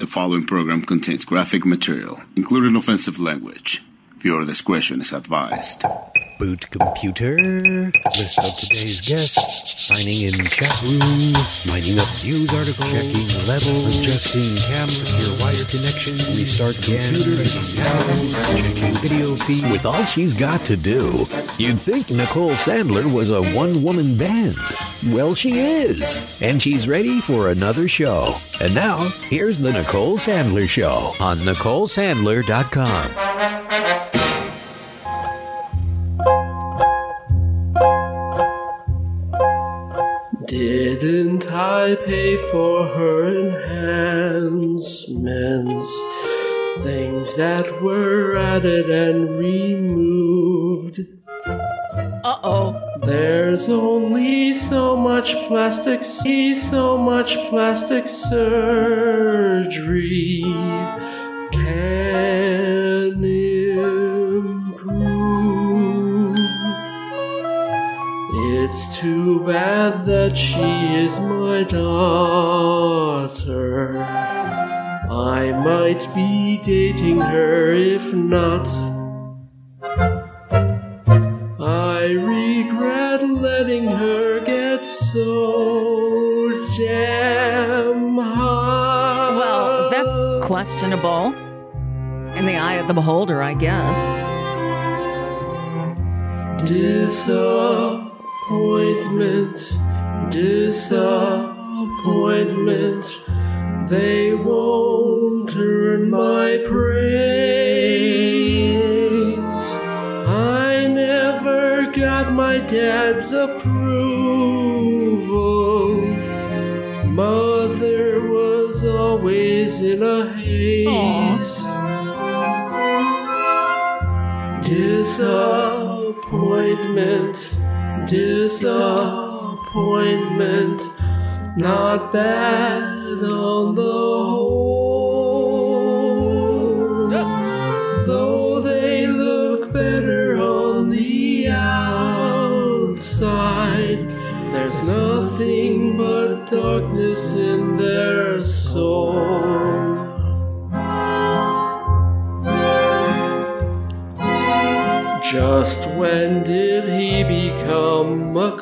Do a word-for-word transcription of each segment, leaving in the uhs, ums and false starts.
following program contains graphic material, including offensive language. Viewer discretion is advised. Boot computer, list of today's guests, signing in chat room, lining up news article, checking levels, adjusting cam, secure wire connection, restart computer, checking video feed. With all she's got to do, you'd think Nicole Sandler was a one-woman band. Well, she is, and she's ready for another show. And now, here's the Nicole Sandler Show on Nicole Sandler dot com. Didn't I pay for her enhancements? Things that were added and removed. Uh-oh. There's only so much plastic, see so much plastic surgery can improve. It's too bad that she is my daughter. I might be dating her if not. I regret letting her get so damn high. Well, that's questionable. In the eye of the beholder, I guess. Disappointment, disappointment. They won't earn my praise. I never got my dad's approval. Mother was always in a haze. Disappointment, disappointment. Not bad on the whole. Oops. Though they look better on the outside, there's nothing but darkness in their soul. Just when did he become a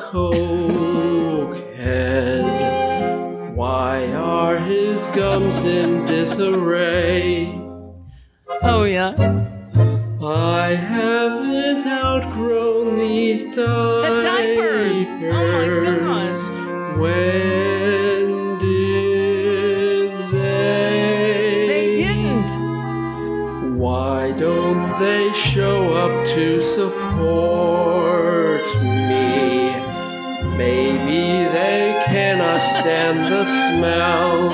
cokehead? Why are his gums in disarray? Oh, yeah. I haven't outgrown these diapers. The diapers! Oh, my gosh. When did they? They didn't. Why don't they show up to support me? Maybe they cannot stand the smell.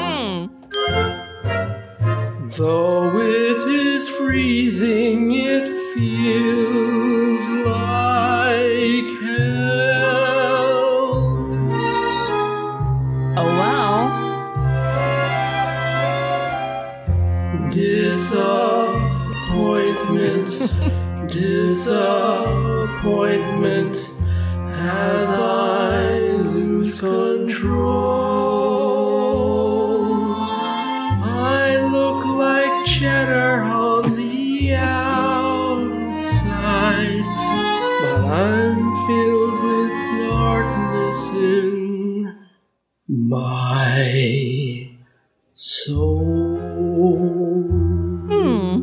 Mm. Though it is freezing, it feels like hell. Oh, wow. Disappointment, disappointment. As I lose control, I look like cheddar on the outside, but I'm filled with darkness in my soul. Hmm.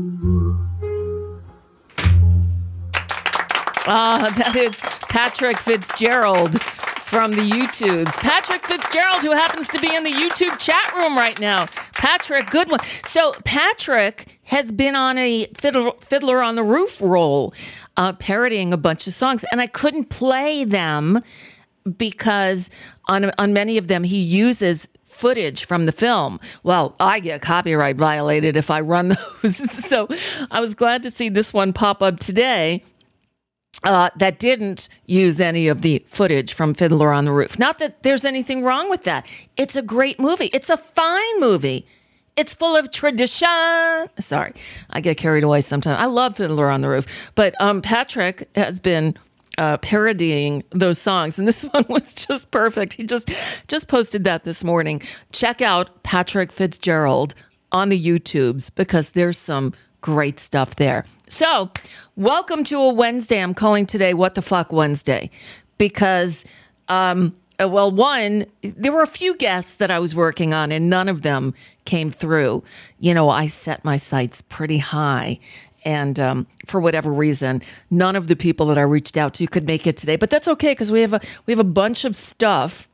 Ah, that is Patrick Fitzgerald from the YouTubes. Patrick Fitzgerald, who happens to be in the YouTube chat room right now. Patrick, good one. So Patrick has been on a Fiddler, Fiddler on the Roof roll, uh, parodying a bunch of songs, and I couldn't play them because on on many of them he uses footage from the film. Well, I get copyright violated if I run those. So I was glad to see this one pop up today. Uh, that didn't use any of the footage from Fiddler on the Roof. Not that there's anything wrong with that. It's a great movie. It's a fine movie. It's full of tradition. Sorry, I get carried away sometimes. I love Fiddler on the Roof. But um, Patrick has been uh, parodying those songs, and this one was just perfect. He just, just posted that this morning. Check out Patrick Fitzgerald on the YouTubes because there's some great stuff there. So, welcome to a Wednesday. I'm calling today What the Fuck Wednesday because, um, well, one, there were a few guests that I was working on and none of them came through. You know, I set my sights pretty high. And um, for whatever reason, none of the people that I reached out to could make it today. But that's okay because we have a we have a bunch of stuff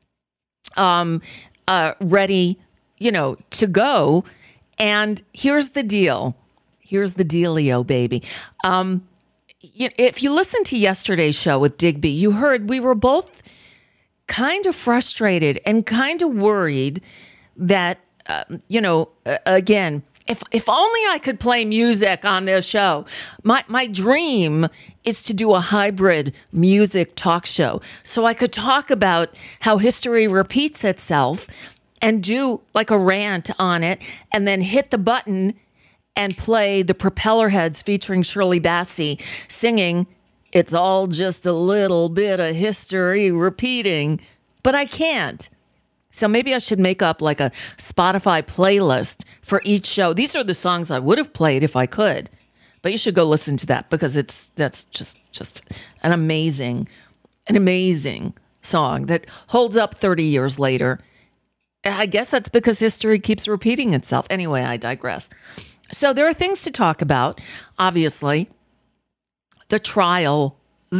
um, uh, ready, you know, to go. And here's the deal. Here's the dealio, baby. Um, you, if you listened to yesterday's show with Digby, you heard we were both kind of frustrated and kind of worried that, uh, you know, uh, again, If if only I could play music on this show. My my dream is to do a hybrid music talk show so I could talk about how history repeats itself and do like a rant on it and then hit the button and play the Propellerheads featuring Shirley Bassey singing "It's all just a little bit of history repeating." But I can't. So maybe I should make up like a Spotify playlist for each show. These are the songs I would have played if I could. But you should go listen to that because it's that's just just an amazing, an amazing song that holds up thirty years later. I guess that's because history keeps repeating itself. Anyway, I digress. So there are things to talk about, obviously. The trial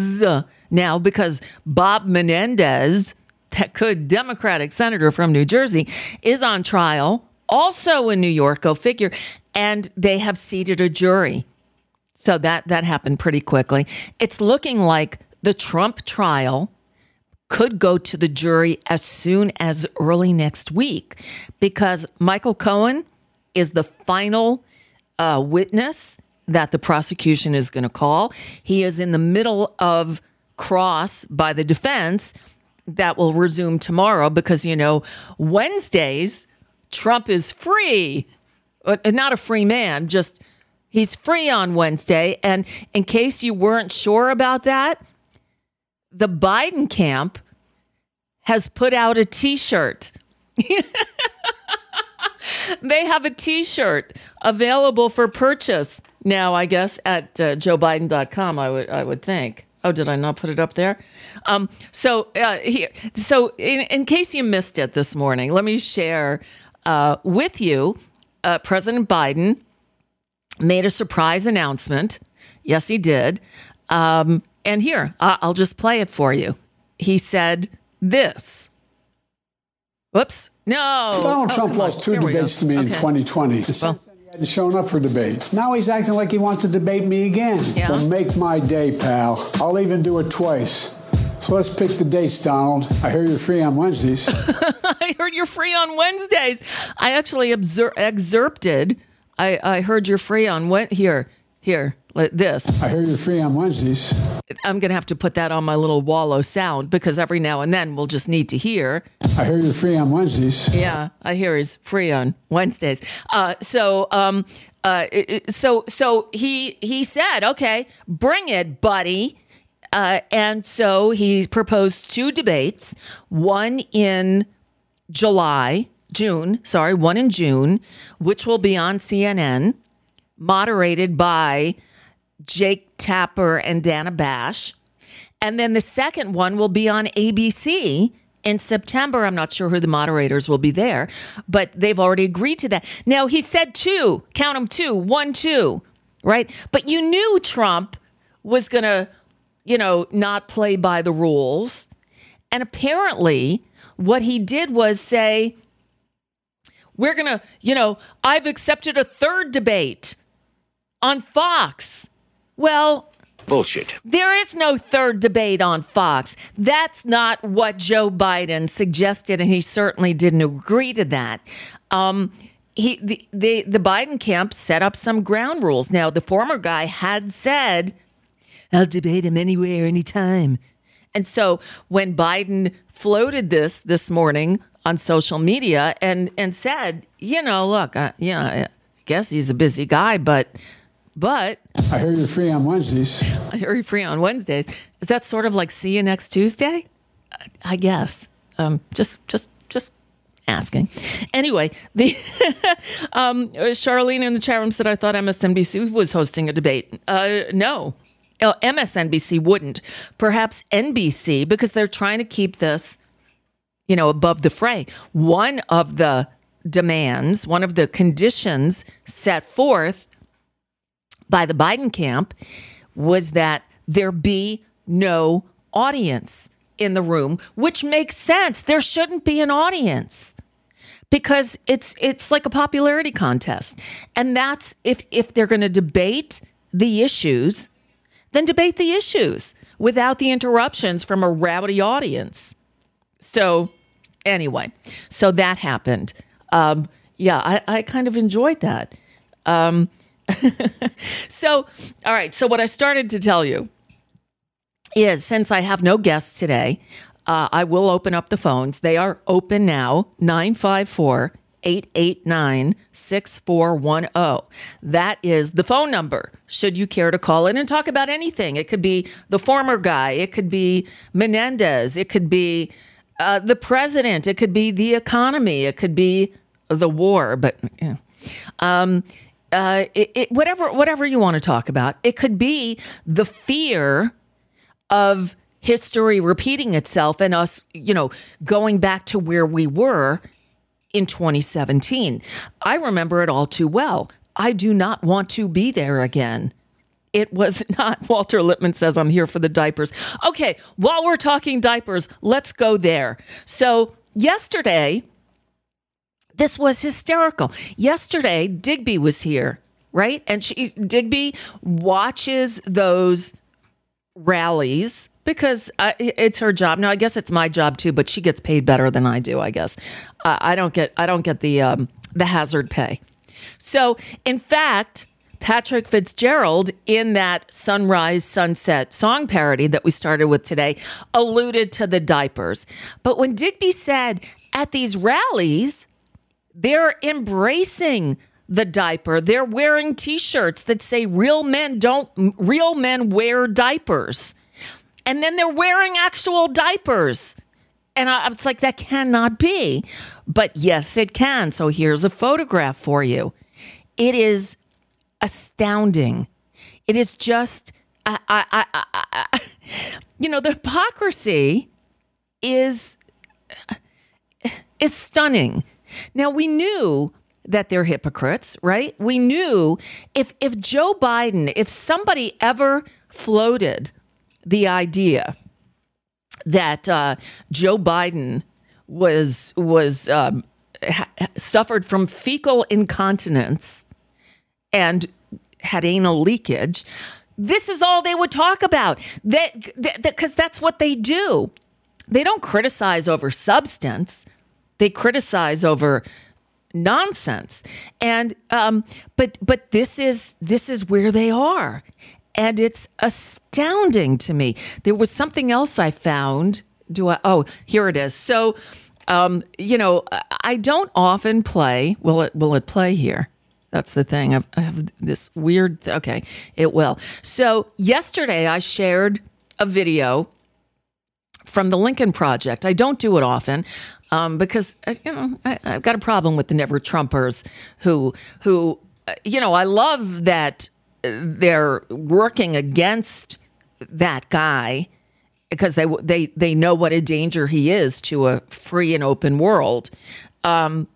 now because Bob Menendez, that good Democratic senator from New Jersey, is on trial, also in New York, go figure, and they have seated a jury. So that, that happened pretty quickly. It's looking like the Trump trial could go to the jury as soon as early next week because Michael Cohen is the final uh, witness that the prosecution is going to call. He is in the middle of cross by the defense that will resume tomorrow because, you know, Wednesdays, Trump is free. Not a free man, just he's free on Wednesday. And in case you weren't sure about that, the Biden camp has put out a T-shirt. They have a T-shirt available for purchase now, I guess, at uh, joe biden dot com, I would, I would think. Oh, did I not put it up there? Um, so uh, here, so in, in case you missed it this morning, let me share uh, with you. Uh, President Biden made a surprise announcement. Yes, he did. Um, and here, I- I'll just play it for you. He said this. Whoops. No. Donald oh, Trump lost two debates to me okay. in twenty twenty. Well, He hadn't shown up for debate. Now he's acting like he wants to debate me again. Yeah. Well, make my day, pal. I'll even do it twice. So let's pick the dates, Donald. I hear you're free on Wednesdays. I heard you're free on Wednesdays. I actually obser- excerpted. I, I heard you're free on Wed. Here, here, let this. I hear you're free on Wednesdays. I'm going to have to put that on my little wallow sound because every now and then we'll just need to hear. I hear you're free on Wednesdays. Yeah, I hear he's free on Wednesdays. Uh, so, um, uh, it- so, so he he said, "Okay, bring it, buddy." Uh, and so he proposed two debates, one in July, June, sorry, one in June, which will be on C N N, moderated by Jake Tapper and Dana Bash. And then the second one will be on A B C in September. I'm not sure who the moderators will be there, but they've already agreed to that. Now, he said two, count them two, one, two, right? But you knew Trump was going to, you know, not play by the rules. And apparently what he did was say, we're going to, you know, I've accepted a third debate on Fox. Well, bullshit. There is no third debate on Fox. That's not what Joe Biden suggested, and he certainly didn't agree to that. Um, he, the, the, the Biden camp set up some ground rules. Now, the former guy had said, I'll debate him anywhere, anytime. And so when Biden floated this this morning on social media and, and said, you know, look, uh, yeah, I guess he's a busy guy, but... But I hear you're free on Wednesdays. I hear you're free on Wednesdays. Is that sort of like see you next Tuesday? I guess. Um, just, just, just asking. Anyway, the um, Charlene in the chat room said, I thought M S N B C was hosting a debate. Uh, no, uh, M S N B C wouldn't. Perhaps N B C, because they're trying to keep this, you know, above the fray. One of the demands, one of the conditions set forth by the Biden camp was that there be no audience in the room, which makes sense. There shouldn't be an audience because it's it's like a popularity contest. And that's if if they're going to debate the issues, then debate the issues without the interruptions from a rowdy audience. So anyway, so that happened. Um, yeah, I, I kind of enjoyed that. Um, so, all right. So what I started to tell you is, since I have no guests today, uh, I will open up the phones. They are open now, nine five four, eight eight nine, six four one zero. That is the phone number, should you care to call in and talk about anything. It could be the former guy. It could be Menendez. It could be uh, the president. It could be the economy. It could be the war. But, you know, um, uh, it, it, whatever, whatever you want to talk about. It could be the fear of history repeating itself and us, you know, going back to where we were in twenty seventeen. I remember it all too well. I do not want to be there again. It was not. Walter Lippman says, I'm here for the diapers. Okay, while we're talking diapers, let's go there. So yesterday, this was hysterical. Yesterday, Digby was here, right? And she, Digby watches those rallies because uh, it's her job. Now, I guess it's my job too, but she gets paid better than I do, I guess. Uh, I don't get I don't get the um, the hazard pay. So, in fact, Patrick Fitzgerald, in that Sunrise Sunset song parody that we started with today, alluded to the diapers. But when Digby said at these rallies, they're embracing the diaper. They're wearing T-shirts that say real men don't, real men wear diapers. And then they're wearing actual diapers. And I, it's like, that cannot be. But yes, it can. So here's a photograph for you. It is astounding. It is just, I, I, I, I, you know, the hypocrisy is, is stunning. Now, we knew that they're hypocrites, right? We knew if if Joe Biden, if somebody ever floated the idea that uh, Joe Biden was was um, ha- suffered from fecal incontinence and had anal leakage, this is all they would talk about. That because that, that's what they do. They don't criticize over substance. They criticize over nonsense. And um, but but this is this is where they are. And it's astounding to me. There was something else I found. Do I? Oh, here it is. So, um, you know, I don't often play. Will it? Will it play here? That's the thing. I've, I have this weird. Okay, it will. So yesterday I shared a video from the Lincoln Project. I don't do it often um, because you know I, I've got a problem with the Never Trumpers who who you know I love that they're working against that guy because they they they know what a danger he is to a free and open world. Um,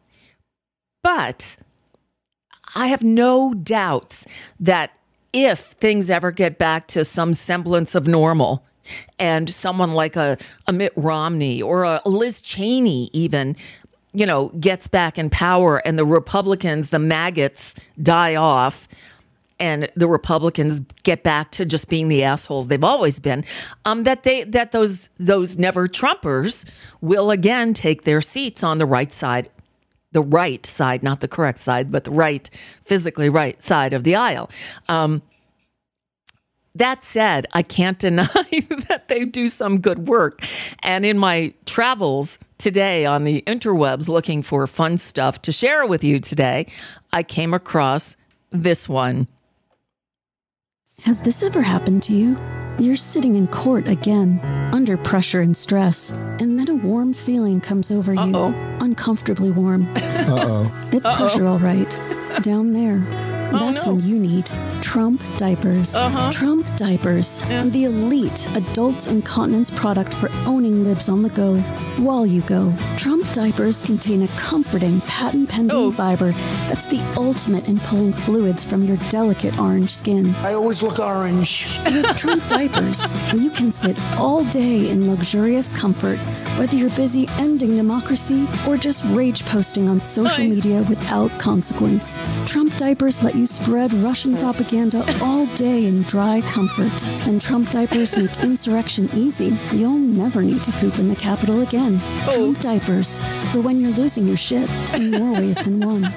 but I have no doubts that if things ever get back to some semblance of normal, and someone like a, a Mitt Romney or a Liz Cheney even, you know, gets back in power and the Republicans, the maggots, die off and the Republicans get back to just being the assholes they've always been, um, that they that those those never Trumpers will again take their seats on the right side, the right side, not the correct side, but the right, physically right side of the aisle. Um, That said, I can't deny that they do some good work. And in my travels today on the interwebs looking for fun stuff to share with you today, I came across this one. Has this ever happened to you? You're sitting in court again, under pressure and stress, and then a warm feeling comes over you. Uh-oh. On uncomfortably warm. Uh-oh. It's Uh-oh. pressure, all right. Down there. Oh, That's no. when you need Trump diapers. Uh-huh. Trump diapers, Yeah. the elite adults incontinence product for owning libs on the go while you go. Trump diapers contain a comforting patent-pending Oh. fiber that's the ultimate in pulling fluids from your delicate orange skin. I always look orange. With Trump diapers, you can sit all day in luxurious comfort, whether you're busy ending democracy or just rage posting on social Hi. media without consequence. Trump diapers let you spread Russian propaganda all day in dry comfort. And Trump diapers make insurrection easy. You'll never need to poop in the Capitol again. Oh. Trump diapers, for when you're losing your shit in more ways than one.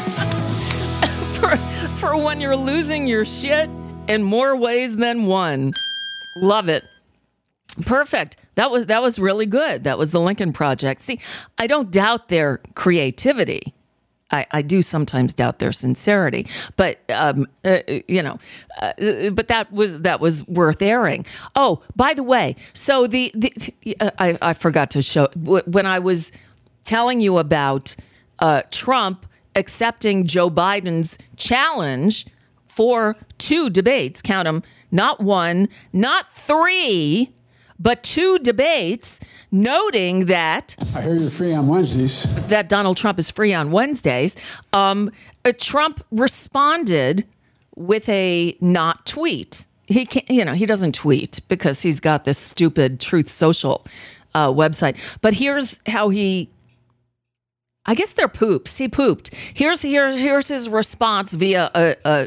for, for when you're losing your shit in more ways than one. Love it. Perfect. That was that was really good. That was the Lincoln Project. See, I don't doubt their creativity. I, I do sometimes doubt their sincerity, but um, uh, you know, uh, but that was that was worth airing. Oh, by the way, so the, the uh, I, I forgot to show when I was telling you about uh, Trump accepting Joe Biden's challenge for two debates. Count them, not one, not three, but two debates, noting that I hear you're free on Wednesdays. that Donald Trump is free on Wednesdays. Um, uh, Trump responded with a not tweet. He can't, you know, he doesn't tweet because he's got this stupid Truth Social uh, website. But here's how he, I guess they're poops. He pooped. Here's here's here's his response via a. a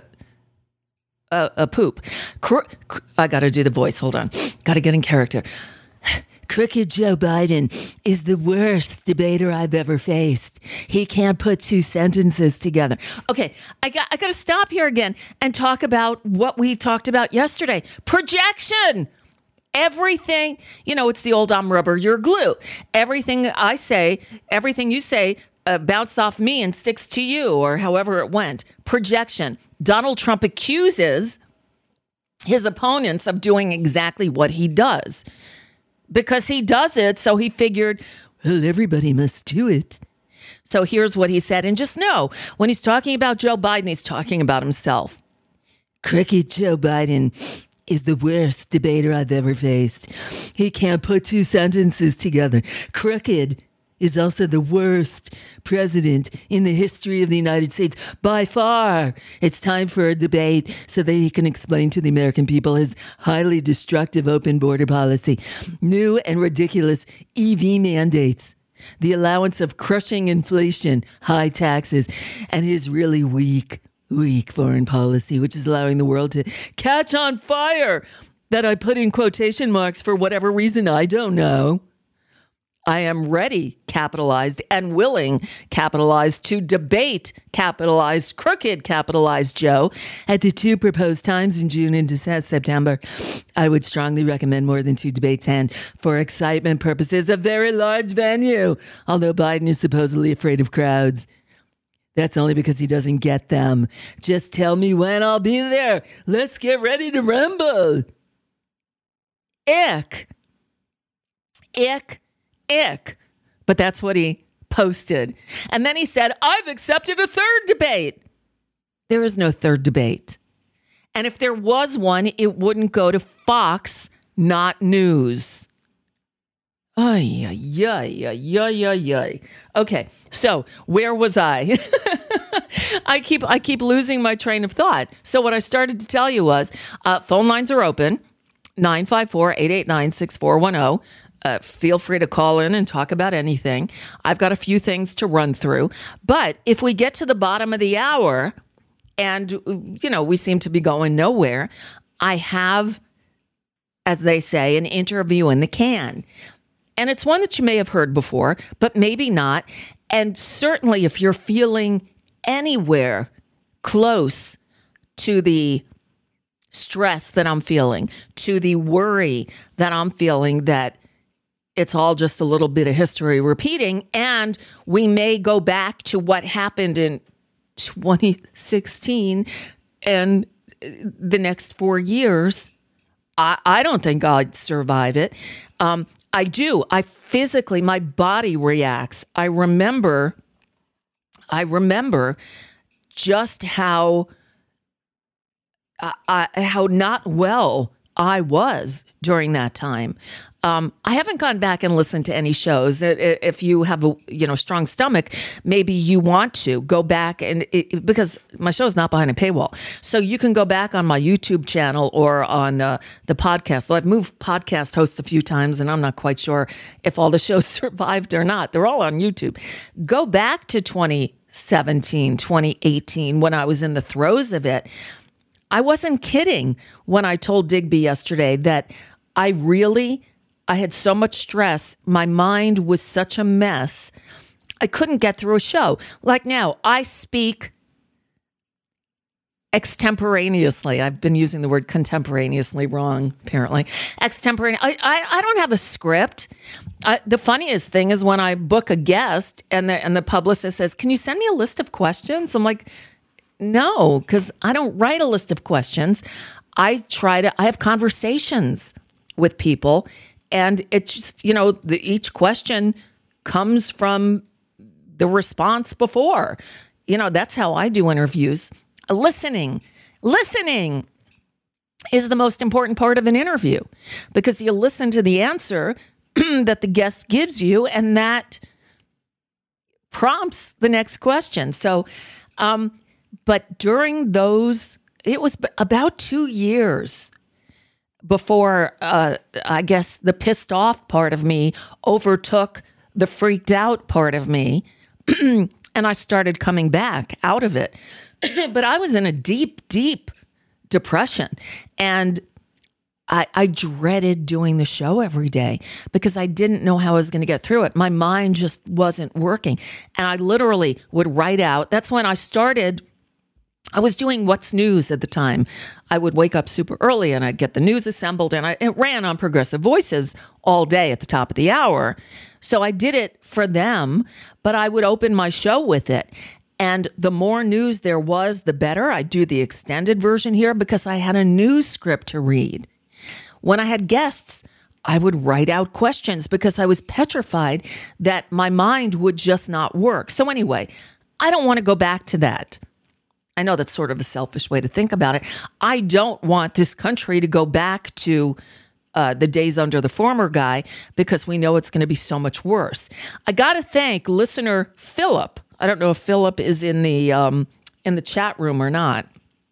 A, a poop. Cro- cr- I got to do the voice. Hold on. Got to get in character. Crooked Joe Biden is the worst debater I've ever faced. He can't put two sentences together. Okay, I got I got to stop here again and talk about what we talked about yesterday. Projection. Everything, you know, it's the old I'm rubber, you're glue. Everything I say, everything you say uh, bounced off me and sticks to you, or however it went. Projection. Donald Trump accuses his opponents of doing exactly what he does because he does it. So he figured, well, everybody must do it. So here's what he said. And just know, when he's talking about Joe Biden, he's talking about himself. Crooked Joe Biden is the worst debater I've ever faced. He can't put two sentences together. Crooked is also the worst president in the history of the United States by far. It's time for a debate so that he can explain to the American people his highly destructive open border policy, new and ridiculous E V mandates, the allowance of crushing inflation, high taxes, and his really weak, weak foreign policy, which is allowing the world to catch on fire, that I put in quotation marks for whatever reason, I don't know. I am ready, capitalized, and willing, capitalized, to debate, capitalized, crooked, capitalized Joe at the two proposed times in June and September. I would strongly recommend more than two debates and, for excitement purposes, a very large venue, although Biden is supposedly afraid of crowds. That's only because he doesn't get them. Just tell me when I'll be there. Let's get ready to rumble. Ick. Ick. Ick. But that's what he posted. And then he said, I've accepted a third debate. There is no third debate. And if there was one, it wouldn't go to Fox, not news. Ay, ay, ay, ay, ay, ay, ay. Okay, so where was I? I keep I keep losing my train of thought. So what I started to tell you was, uh, phone lines are open, nine five four, eight eight nine, six four one zero. Uh, feel free to call in and talk about anything. I've got a few things to run through. But if we get to the bottom of the hour and, you know, we seem to be going nowhere, I have, as they say, an interview in the can. And it's one that you may have heard before, but maybe not. And certainly if you're feeling anywhere close to the stress that I'm feeling, to the worry that I'm feeling that it's all just a little bit of history repeating, and we may go back to what happened in twenty sixteen and the next four years. I, I don't think I'd survive it. Um, I do. I physically, my body reacts. I remember, I remember just how, uh, I, how not well I was during that time. Um, I haven't gone back and listened to any shows. If you have a you know strong stomach, maybe you want to go back and it, because my show is not behind a paywall, so you can go back on my YouTube channel or on uh, the podcast. So I've moved podcast hosts a few times, and I'm not quite sure if all the shows survived or not. They're all on YouTube. Go back to twenty seventeen, twenty eighteen when I was in the throes of it. I wasn't kidding when I told Digby yesterday that I really. I had so much stress. My mind was such a mess. I couldn't get through a show. Like now, I speak extemporaneously. I've been using the word contemporaneously wrong, apparently. Extemporaneous. I, I, I don't have a script. I, the funniest thing is when I book a guest and the, and the publicist says, can you send me a list of questions? I'm like, no, because I don't write a list of questions. I try to, I have conversations with people. And it's just, you know, the, each question comes from the response before. You know, that's how I do interviews. Listening. Listening is the most important part of an interview because you listen to the answer that the guest gives you and that prompts the next question. So, um, but during those, it was about two years before, uh, I guess, the pissed off part of me overtook the freaked out part of me, and I started coming back out of it. But I was in a deep, deep depression, and I, I dreaded doing the show every day because I didn't know how I was going to get through it. My mind just wasn't working, and I literally would write out. That's when I started. I was doing What's News at the time. I would wake up super early and I'd get the news assembled, and I, it ran on Progressive Voices all day at the top of the hour. So I did it for them, but I would open my show with it. And the more news there was, the better. I'd do the extended version here because I had a news script to read. When I had guests, I would write out questions because I was petrified that my mind would just not work. So anyway, I don't want to go back to that. I know that's sort of a selfish way to think about it. I don't want this country to go back to uh, the days under the former guy because we know it's going to be so much worse. I got to thank listener Philip. I don't know if Philip is in the um, in the chat room or not,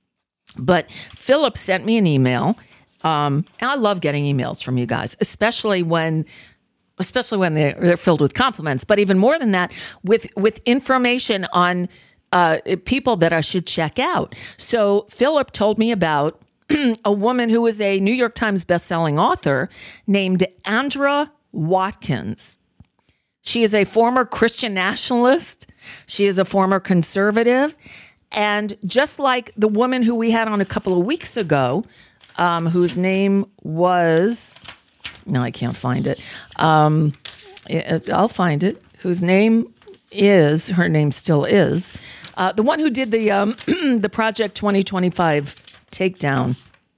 but Philip sent me an email, um, and I love getting emails from you guys, especially when. Especially when they're, they're filled with compliments, but even more than that, with with information on. Uh, people that I should check out. So Philip told me about a woman who is a New York Times bestselling author named Andra Watkins. She is a former Christian nationalist. She is a former conservative. And just like the woman who we had on a couple of weeks ago, um, whose name was, no, I can't find it. Um, I'll find it. Whose name is, her name still is, Uh, the one who did the um, the Project twenty twenty-five takedown.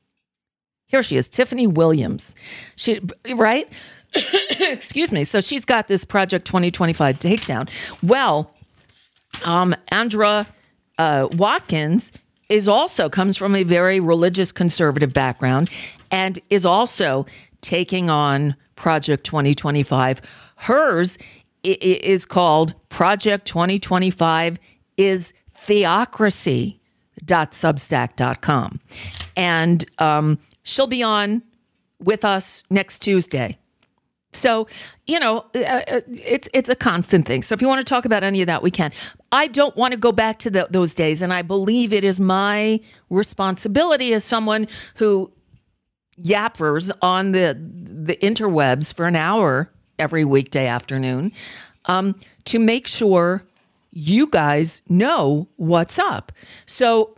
Here she is, Tiffany Williams. She right? Excuse me. So she's got this Project twenty twenty-five takedown. Well, um, Andra uh, Watkins is also comes from a very religious conservative background and is also taking on Project twenty twenty-five. Hers i- is called Project twenty twenty-five is theocracy dot substack dot com. And um, she'll be on with us next Tuesday. So, you know, uh, it's it's a constant thing. So if you want to talk about any of that, we can. I don't want to go back to the, those days, and I believe it is my responsibility as someone who yappers on the the interwebs for an hour every weekday afternoon um, to make sure you guys know what's up. So,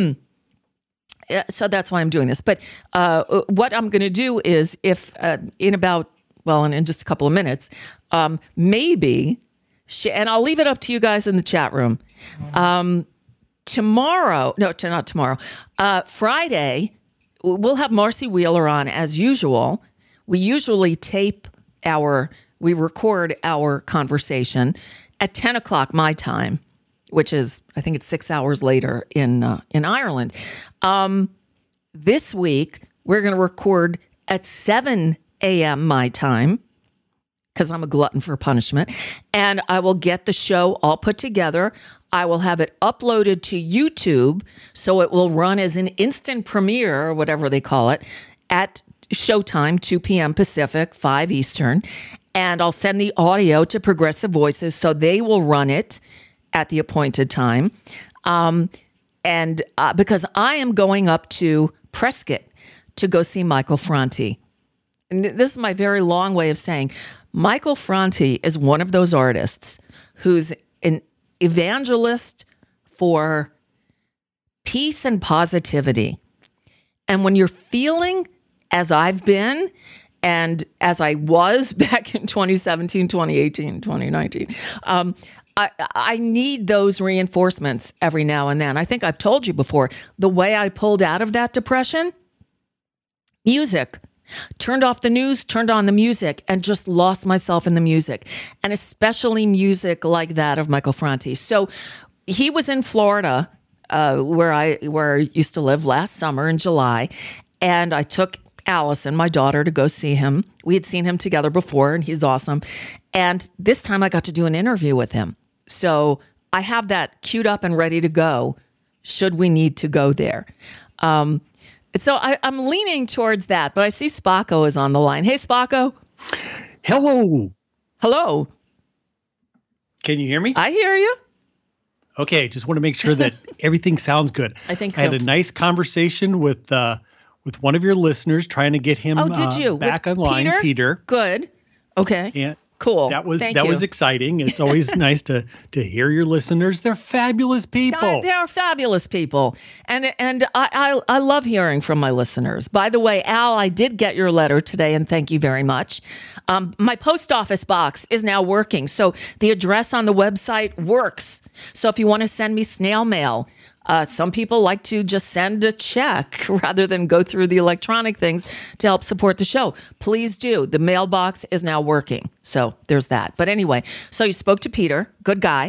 so that's why I'm doing this. But uh, what I'm going to do is if uh, in about, well, in, in just a couple of minutes, um, maybe, she, and I'll leave it up to you guys in the chat room. Um, tomorrow, no, to, not tomorrow, uh, Friday, we'll have Marcy Wheeler on as usual. We usually tape our, we record our conversation at ten o'clock my time, which is, I think it's six hours later in uh, in Ireland. Um, this week, we're going to record at seven a.m. my time, because I'm a glutton for punishment. And I will get the show all put together. I will have it uploaded to YouTube, so it will run as an instant premiere, or whatever they call it, at showtime, two p.m. Pacific, five Eastern. And I'll send the audio to Progressive Voices, so they will run it at the appointed time. Um, and uh, because I am going up to Prescott to go see Michael Franti. And this is my very long way of saying Michael Franti is one of those artists who's an evangelist for peace and positivity. And when you're feeling as I've been, and as I was back in twenty seventeen, twenty eighteen, twenty nineteen, um, I, I need those reinforcements every now and then. I think I've told you before, the way I pulled out of that depression, music. Turned off the news, turned on the music, and just lost myself in the music, and especially music like that of Michael Franti. So he was in Florida, uh, where I where I used to live last summer in July, and I took Allison, my daughter, to go see him. We had seen him together before, and he's awesome. And this time I got to do an interview with him. So I have that queued up and ready to go, should we need to go there. Um, So I, I'm leaning towards that, but I see Spacco is on the line. Hey, Spacco. Hello. Hello. Can you hear me? I hear you. Okay, just want to make sure that everything sounds good. I think I so. had a nice conversation with uh, with one of your listeners, trying to get him oh, did you? Uh, back with online. Peter? Peter. Good. Okay. And cool. That was Thank that you. was exciting. It's always nice to to hear your listeners. They're fabulous people. They are fabulous people, and and I, I I love hearing from my listeners. By the way, Al, I did get your letter today, and thank you very much. Um, my post office box is now working, so the address on the website works. So if you want to send me snail mail. Uh, some people like to just send a check rather than go through the electronic things to help support the show. Please do. The mailbox is now working. So there's that. But anyway, so you spoke to Peter, good guy.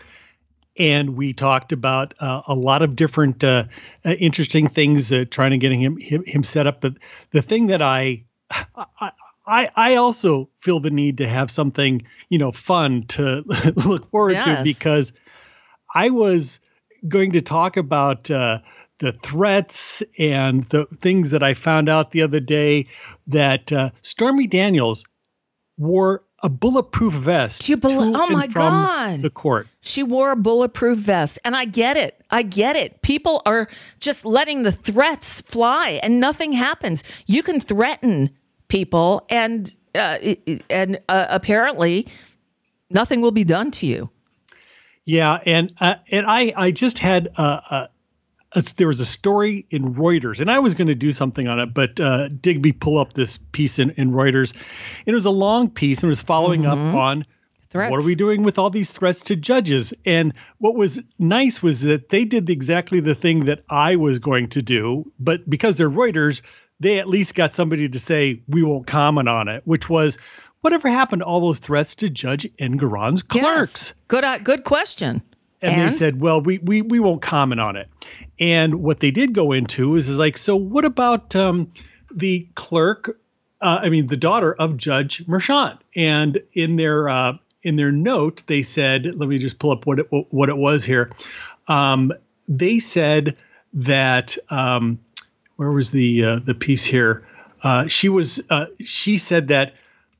And we talked about uh, a lot of different uh, uh, interesting things, uh, trying to get him, him him set up. But the thing that I, I I I also feel the need to have something, you know, fun to look forward yes. to, because I was going to talk about uh, the threats and the things that I found out the other day, that uh, Stormy Daniels wore a bulletproof vest. Do you bel- to oh and my from God. the court. She wore a bulletproof vest. And I get it. I get it. People are just letting the threats fly and nothing happens. You can threaten people and uh, and uh, apparently nothing will be done to you. Yeah, and uh, and I I just had uh, uh a, there was a story in Reuters, and I was going to do something on it, but uh, Digby pull up this piece in, in Reuters. It was a long piece, and it was following Mm-hmm. up on Threats. what are we doing with all these threats to judges. And what was nice was that they did exactly the thing that I was going to do, but because they're Reuters, they at least got somebody to say we won't comment on it, which was, whatever happened to all those threats to Judge Engoron's clerks? Yes. Good, uh, good question. And, And? they said, well, we, we we won't comment on it. And what they did go into is, is like, so what about um, the clerk, uh, I mean, the daughter of Judge Merchant? And in their uh, in their note, they said, let me just pull up what it, what it was here. Um, they said that, um, where was the uh, the piece here? Uh, she was uh, she said that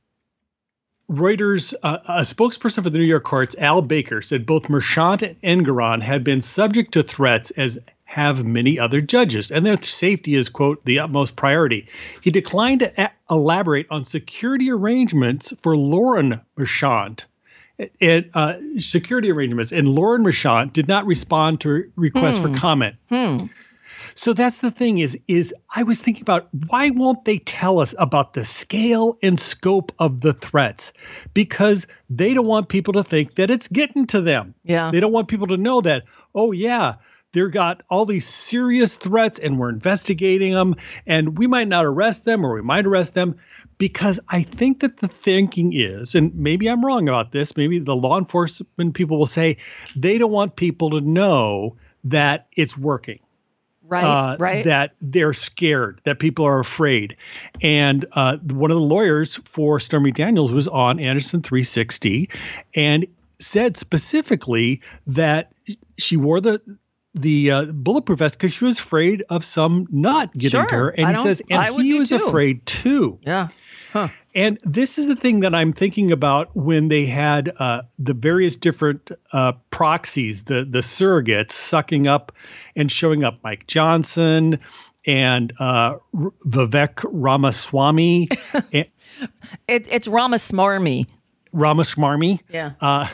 Reuters, uh, a spokesperson for the New York courts, Al Baker, said both Merchant and Engoron had been subject to threats, as have many other judges, and their safety is, quote, the utmost priority. He declined to a- elaborate on security arrangements for Lauren Merchant. And, uh, security arrangements, and Lauren Merchant did not respond to requests Hmm. for comment. Hmm. So that's the thing is, is I was thinking about, why won't they tell us about the scale and scope of the threats? Because they don't want people to think that it's getting to them. Yeah. They don't want people to know that, oh yeah, they've got all these serious threats and we're investigating them and we might not arrest them or we might arrest them because I think that the thinking is, and maybe I'm wrong about this, maybe the law enforcement people will say they don't want people to know that it's working. Right, uh, right. That they're scared, that people are afraid. And uh, one of the lawyers for Stormy Daniels was on Anderson three sixty and said specifically that she wore the the uh, bulletproof vest because she was afraid of some nut getting Sure. to her. And I he don't- says, and I would he be was too. afraid too. Yeah. Huh. And this is the thing that I'm thinking about when they had uh, the various different uh, proxies, the the surrogates sucking up and showing up Mike Johnson and uh, R- Vivek Ramaswamy. and It, it's Ramasmarmy. Ramaswamy. Yeah. Uh,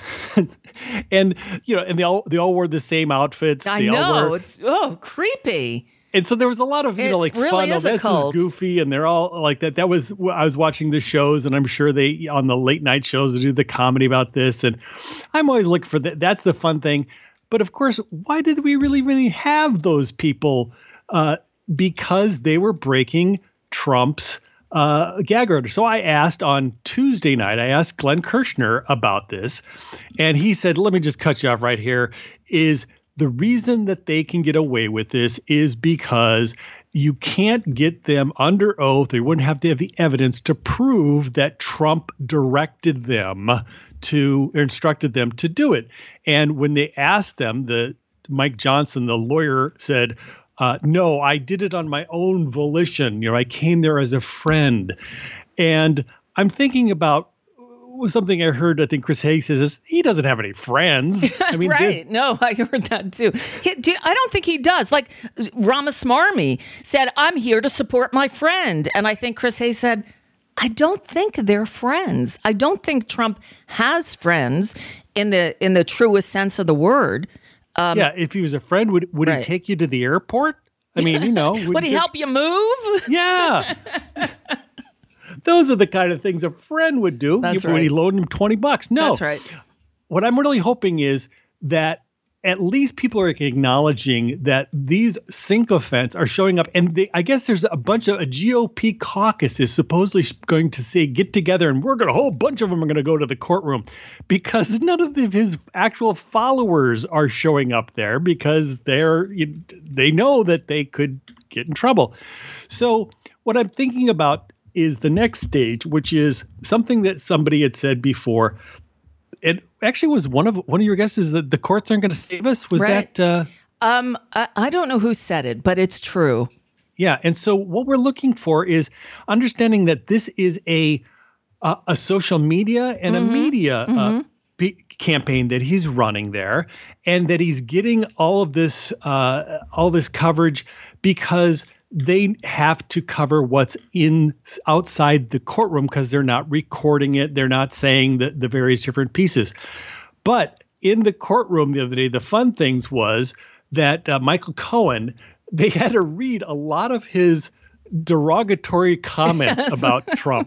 and, you know, and they all, they all wore the same outfits. I They all know. wore- It's oh creepy. And so there was a lot of, you It know, like really fun. Oh, is a this cult. is goofy. And they're all like that. That was, I was watching the shows and I'm sure they, on the late night shows, they do the comedy about this. And I'm always looking for that. That's the fun thing. But of course, why did we really, really have those people? Uh, because they were breaking Trump's uh, gag order. So I asked on Tuesday night, I asked Glenn Kirshner about this. And he said, let me just cut you off right here, is the reason that they can get away with this is because you can't get them under oath. They wouldn't have to have the evidence to prove that Trump directed them to, or instructed them to do it. And when they asked them, the Mike Johnson, the lawyer, said, uh, no, I did it on my own volition. You know, I came there as a friend. And I'm thinking about something I heard, I think Chris Hayes says, is he doesn't have any friends. I mean, right. No, I heard that too. He, do, I don't think he does. Like Ramaswamy said, I'm here to support my friend. And I think Chris Hayes said, I don't think they're friends. I don't think Trump has friends in the in the truest sense of the word. Um, yeah, if he was a friend, would would right. he take you to the airport? I mean, you know. Would he help you move? Yeah. Those are the kind of things a friend would do. That's When right. he loaned him twenty bucks. No. That's right. What I'm really hoping is that at least people are acknowledging that these sycophants are showing up. And they, I guess there's a bunch of a G O P caucus is supposedly going to say, get together and we're going to, a whole bunch of them are going to go to the courtroom because none of the, his actual followers are showing up there because they're, you, they know that they could get in trouble. So what I'm thinking about is the next stage, which is something that somebody had said before. It actually was one of one of your guesses that the courts aren't going to save us. Was Right. that? Uh, Um, I, I don't know who said it, but it's true. yeah. And so what we're looking for is understanding that this is a uh, a social media and Mm-hmm. a media uh, p- campaign that he's running there, and that he's getting all of this uh, all this coverage because they have to cover what's in outside the courtroom because they're not recording it. They're not saying the, the various different pieces. But in the courtroom the other day, the fun things was that uh, Michael Cohen, they had to read a lot of his derogatory comments Yes. about Trump.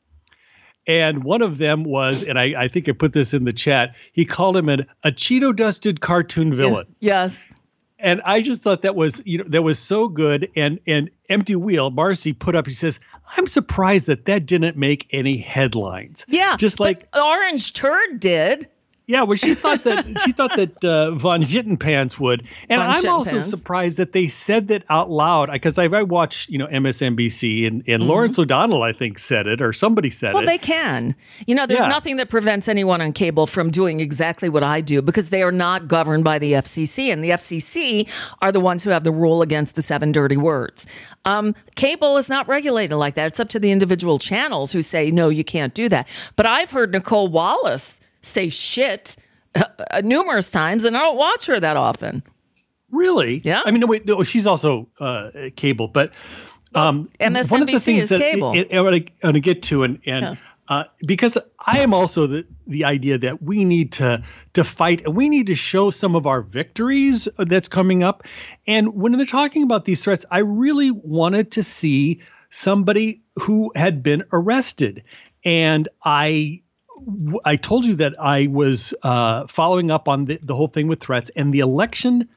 And one of them was, and I, I think I put this in the chat, he called him an, a Cheeto-dusted cartoon villain. Yes. And I just thought that was, you know, that was so good. And and Empty Wheel, Marcy put up, he says, I'm surprised that that didn't make any headlines. Yeah. Just like, but Orange Turd did. yeah, well, she thought that she thought that uh, Von Schittenpants would. And Von I'm also Schittenpants. surprised that they said that out loud because I, I watched, you know, M S N B C and, and Lawrence O'Donnell, I think, said it or somebody said Mm-hmm. Well, it. they can. You know, there's Yeah. nothing that prevents anyone on cable from doing exactly what I do because they are not governed by the F C C. And the F C C are the ones who have the rule against the seven dirty words. Um, cable is not regulated like that. It's up to the individual channels who say, no, you can't do that. But I've heard Nicole Wallace say shit uh, uh, numerous times, and I don't watch her that often. Really? Yeah. I mean, no, wait, no, she's also uh, cable, but um, M S N B C one of the things is that cable. It, it, I want to get to, and and Yeah. uh, because I am also the the idea that we need to to fight and we need to show some of our victories that's coming up. And when they're talking about these threats, I really wanted to see somebody who had been arrested, and I. I told you that I was uh, following up on the, the whole thing with threats, and the election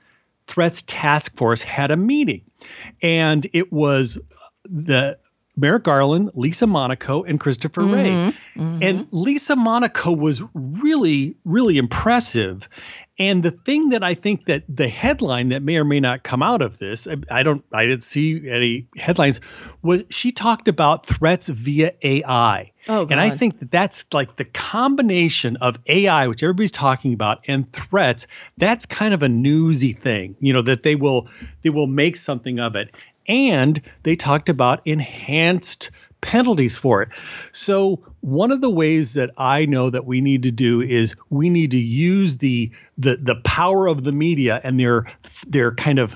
Threats Task Force had a meeting, and it was the Merrick Garland, Lisa Monaco, and Christopher Mm-hmm. Wray. Mm-hmm. And Lisa Monaco was really, really impressive. And the thing that I think that the headline that may or may not come out of this, I, I don't, I didn't see any headlines, was she talked about threats via A I. Oh, and I God. think that that's like the combination of A I, which everybody's talking about, and threats. That's kind of a newsy thing, you know, that they will they will make something of it. And they talked about enhanced penalties for it. So one of the ways that I know that we need to do is we need to use the the the power of the media and their their kind of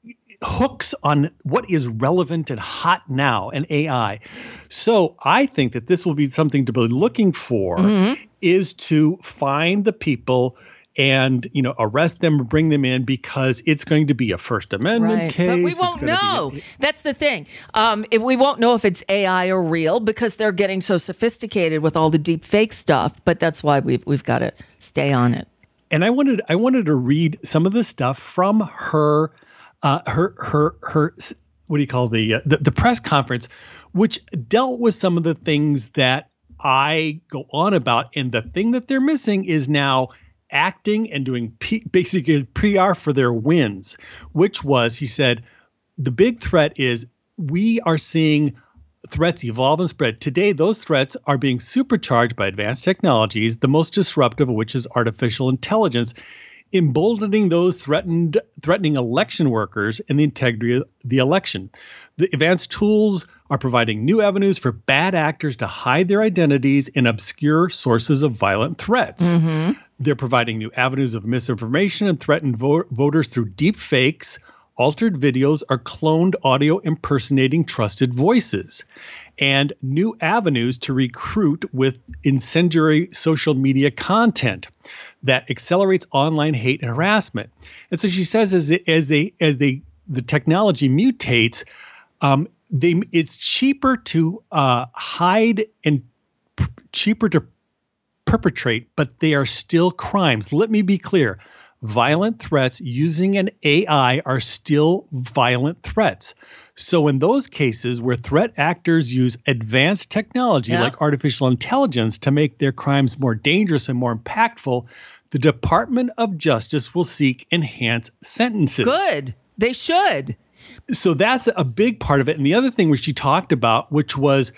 hooks on what is relevant and hot now and A I. So I think that this will be something to be looking for, Mm-hmm. is to find the people and, you know, arrest them or bring them in, because it's going to be a First Amendment Right. case. But we It's won't gonna know. be a- That's the thing. Um, if we won't know if it's A I or real because they're getting so sophisticated with all the deep fake stuff. But that's why we've, we've got to stay on it. And I wanted I wanted to read some of the stuff from her uh, her her her what do you call the, uh, the the press conference, which dealt with some of the things that I go on about. And the thing that they're missing is now acting and doing P, basically P R for their wins, which was, he said, the big threat is we are seeing threats evolve and spread. Today, those threats are being supercharged by advanced technologies, the most disruptive of which is artificial intelligence, emboldening those threatened, threatening election workers and the integrity of the election. The advanced tools are providing new avenues for bad actors to hide their identities in obscure sources of violent threats. Mm-hmm. They're providing new avenues of misinformation and threaten vo- voters through deep fakes, altered videos, or cloned audio impersonating trusted voices, and new avenues to recruit with incendiary social media content that accelerates online hate and harassment. And so she says, as it, as they as they the technology mutates, um, they it's cheaper to uh, hide and p- cheaper to perpetrate, but they are still crimes. Let me be clear. Violent threats using an A I are still violent threats. So in those cases where threat actors use advanced technology Yeah. like artificial intelligence to make their crimes more dangerous and more impactful, the Department of Justice will seek enhanced sentences. Good. They should. So that's a big part of it. And the other thing which she talked about, which was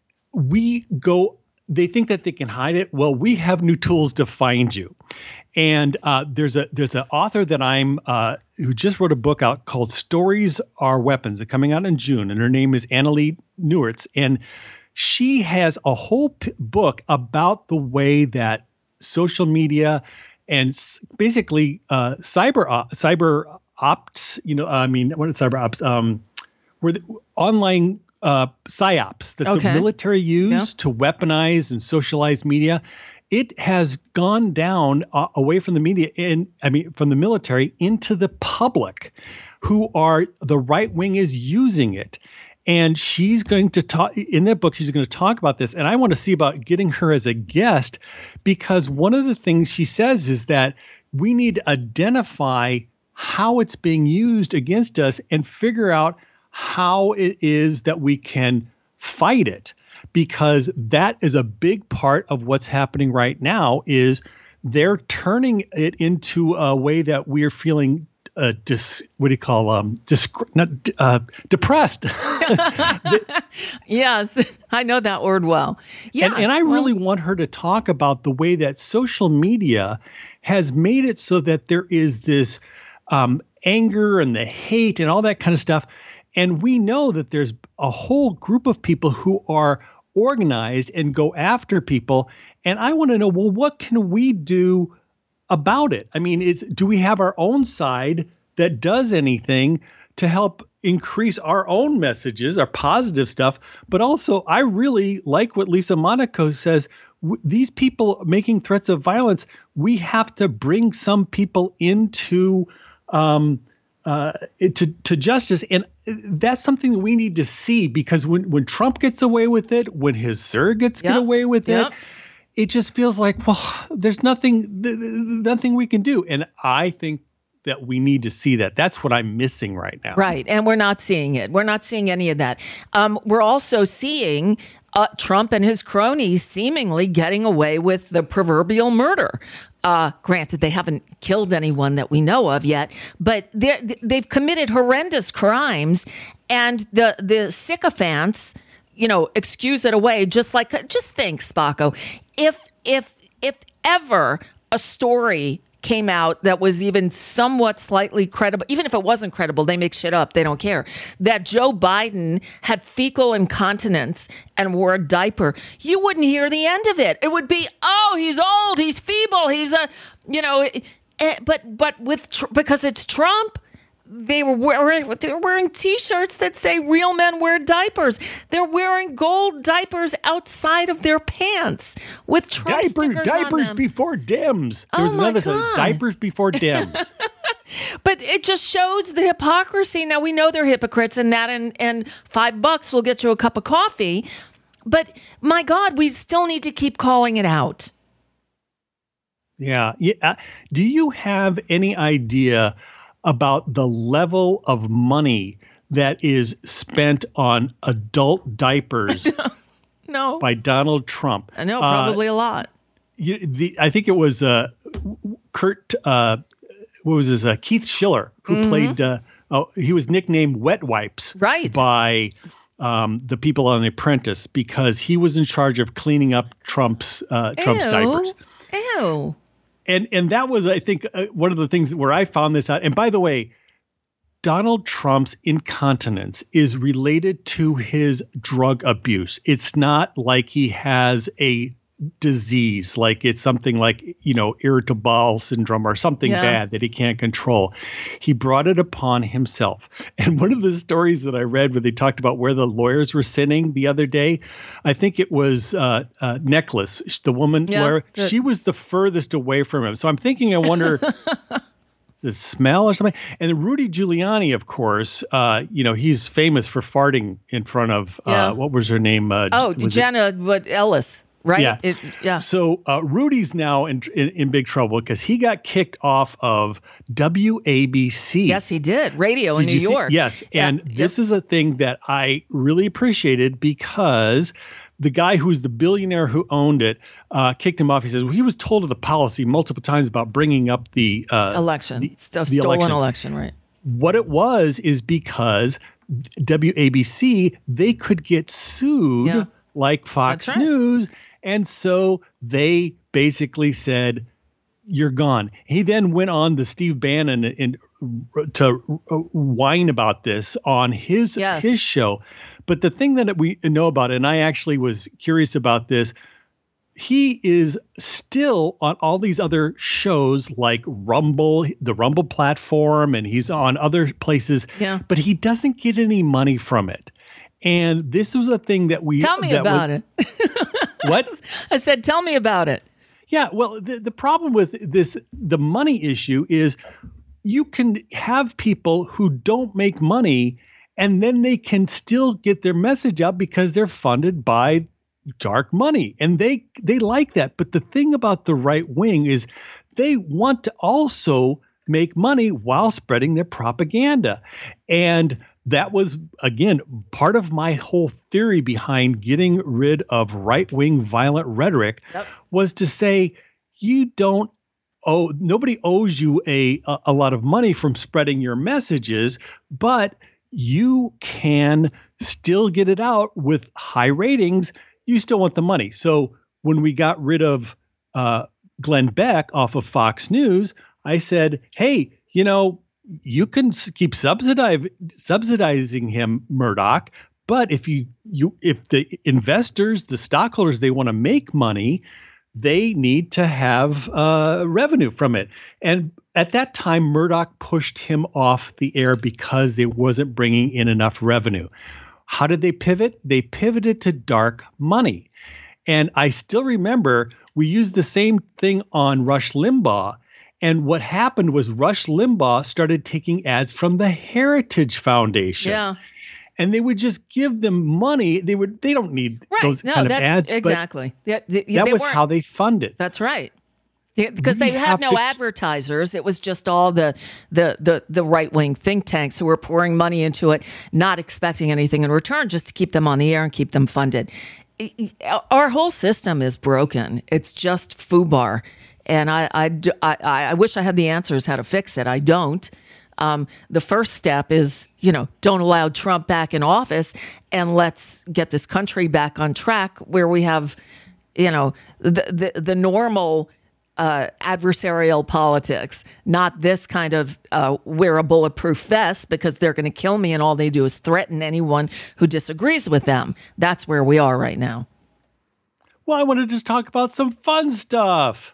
we go, they think that they can hide it. Well, we have new tools to find you. And uh, there's a there's an author that I'm uh, who just wrote a book out called Stories Are Weapons. It's coming out in June, and her name is Annalee Newertz. And she has a whole p- book about the way that social media and s- basically uh, cyber op- cyber ops, you know, I mean, what is cyber ops? Um, where the online uh, psyops that Okay. the military use Yeah. to weaponize and socialize media. It has gone down uh, away from the media, in I mean, from the military into the public, who are the right wing is using it. And she's going to talk in that book. She's going to talk about this. And I want to see about getting her as a guest, because one of the things she says is that we need to identify how it's being used against us and figure out how it is that we can fight it. Because that is a big part of what's happening right now is they're turning it into a way that we're feeling uh, dis, what do you call um dis, not, uh, depressed. Yes, I know that word well. Yeah, and, and I well, really want her to talk about the way that social media has made it so that there is this um, anger and the hate and all that kind of stuff. And we know that there's a whole group of people who are organized and go after people. And I want to know, well, what can we do about it? I mean, is do we have our own side that does anything to help increase our own messages, our positive stuff? But also, I really like what Lisa Monaco says. W- these people making threats of violence, we have to bring some people into um, uh, to, to justice. And that's something that we need to see, because when, when Trump gets away with it, when his surrogates Yep. get away with Yep. it, it just feels like, well, there's nothing, th- th- nothing we can do. And I think that we need to see that. That's what I'm missing right now. Right. And we're not seeing it. We're not seeing any of that. Um, we're also seeing uh, Trump and his cronies seemingly getting away with the proverbial murder. Uh, granted, they haven't killed anyone that we know of yet, but they've committed horrendous crimes, and the the sycophants, you know, excuse it away. Just like, just think, Spocko, if if if ever a story came out that was even somewhat slightly credible, even if it wasn't credible, they make shit up, they don't care, that Joe Biden had fecal incontinence and wore a diaper, you wouldn't hear the end of it. It would be, oh, he's old, he's feeble, he's a, you know, but but with, because it's Trump, they were wearing, they're wearing T-shirts that say real men wear diapers. They're wearing gold diapers outside of their pants with Trump Diaper, stickers diapers on them. before Dems. There was Oh my another side, God. diapers before Dems. But it just shows the hypocrisy. Now, we know they're hypocrites, and that and, and five bucks will get you a cup of coffee. But my God, we still need to keep calling it out. Yeah. yeah. Do you have any idea about the level of money that is spent on adult diapers No. by Donald Trump? I know, probably Uh, a lot. you, the, I think it was uh, Kurt, uh, what was his, uh, Keith Schiller, who Mm-hmm. played, uh, oh, he was nicknamed Wet Wipes Right. by um, the people on The Apprentice because he was in charge of cleaning up Trump's uh, Trump's Ew. diapers. Ew. And and that was, I think, uh, one of the things where I found this out. And by the way, Donald Trump's incontinence is related to his drug abuse. It's not like he has a disease, like it's something like, you know, irritable bowel syndrome or something Yeah. bad that he can't control. He brought it upon himself. And one of the stories that I read where they talked about where the lawyers were sitting the other day, I think it was uh, uh, Necklace, the woman Yeah, lawyer. the- She was the furthest away from him. So I'm thinking, I wonder, the smell or something. And Rudy Giuliani, of course, uh, you know, he's famous for farting in front of, Yeah. uh, what was her name? Uh, Oh, was it- Jenna what, Ellis, right? Yeah. It, yeah. So uh, Rudy's now in, in in big trouble because he got kicked off of W A B C. Yes, he did. Radio in Did New you see- York. Yes, Yeah. and this is a thing that I really appreciated because the guy who's the billionaire who owned it uh, kicked him off. He says well, he was told of the policy multiple times about bringing up the uh, election. the- Stuff, the stolen elections. election, right? What it was is because W A B C, they could get sued Yeah. like Fox That's right. News. And so they basically said, you're gone. He then went on to Steve Bannon and, and to whine about this on his Yes. his show. But the thing that we know about it, and I actually was curious about this, he is still on all these other shows like Rumble, the Rumble platform, and he's on other places, Yeah. but he doesn't get any money from it. And this was a thing that we Tell me that about was, it. What? I said, tell me about it. Yeah, well, the, the problem with this, the money issue is you can have people who don't make money and then they can still get their message out because they're funded by dark money. And they they like that. But the thing about the right wing is they want to also make money while spreading their propaganda. And that was, again, part of my whole theory behind getting rid of right-wing violent rhetoric Yep. was to say, you don't owe, nobody owes you a, a, a lot of money from spreading your messages, but you can still get it out with high ratings. You still want the money. So when we got rid of uh, Glenn Beck off of Fox News, I said, hey, you know, you can s- keep subsidize, subsidizing him, Murdoch. But if you, you if the investors, the stockholders, they want to make money, they need to have uh, revenue from it. And at that time, Murdoch pushed him off the air because it wasn't bringing in enough revenue. How did they pivot? They pivoted to dark money. And I still remember we used the same thing on Rush Limbaugh. And what happened was Rush Limbaugh started taking ads from the Heritage Foundation. Yeah. And they would just give them money. They would. They don't need Right. those No, kind of that's ads. but exactly. Yeah, th- that they was weren't- how they fund it. That's right. because they had have no to- advertisers. It was just all the the the, the right wing think tanks who were pouring money into it, not expecting anything in return, just to keep them on the air and keep them funded. Our whole system is broken. It's just FUBAR. And I, I, I, I wish I had the answers how to fix it. I don't. Um, the first step is, you know, don't allow Trump back in office, and let's get this country back on track where we have, you know, the the, the normal uh, adversarial politics, not this kind of uh, wear a bulletproof vest because they're going to kill me and all they do is threaten anyone who disagrees with them. That's where we are right now. Well, I want to just talk about some fun stuff.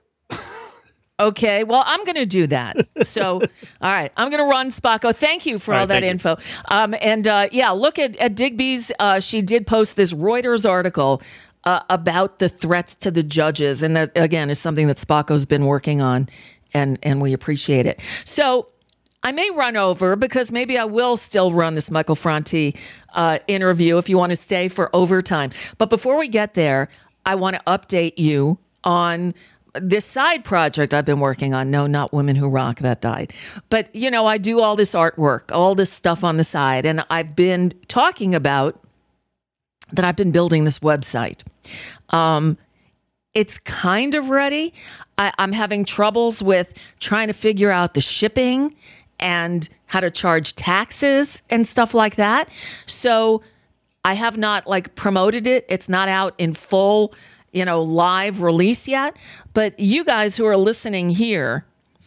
Okay, well, I'm going to do that. So, all right, I'm going to run Spocko. Thank you for all, All that right, thank you. info. Um, and uh, yeah, look at, at Digby's. Uh, she did post this Reuters article uh, about the threats to the judges. And that, again, is something that Spocko's been working on, and, and we appreciate it. So I may run over because maybe I will still run this Michael Franti uh, interview if you want to stay for overtime. But before we get there, I want to update you on this side project I've been working on. No, not Women Who Rock, that died. But, you know, I do all this artwork, all this stuff on the side. And I've been talking about that I've been building this website. Um, it's kind of ready. I, I'm having troubles with trying to figure out the shipping and how to charge taxes and stuff like that. So I have not like promoted it. It's not out in full, you know, live release yet, but you guys who are listening here,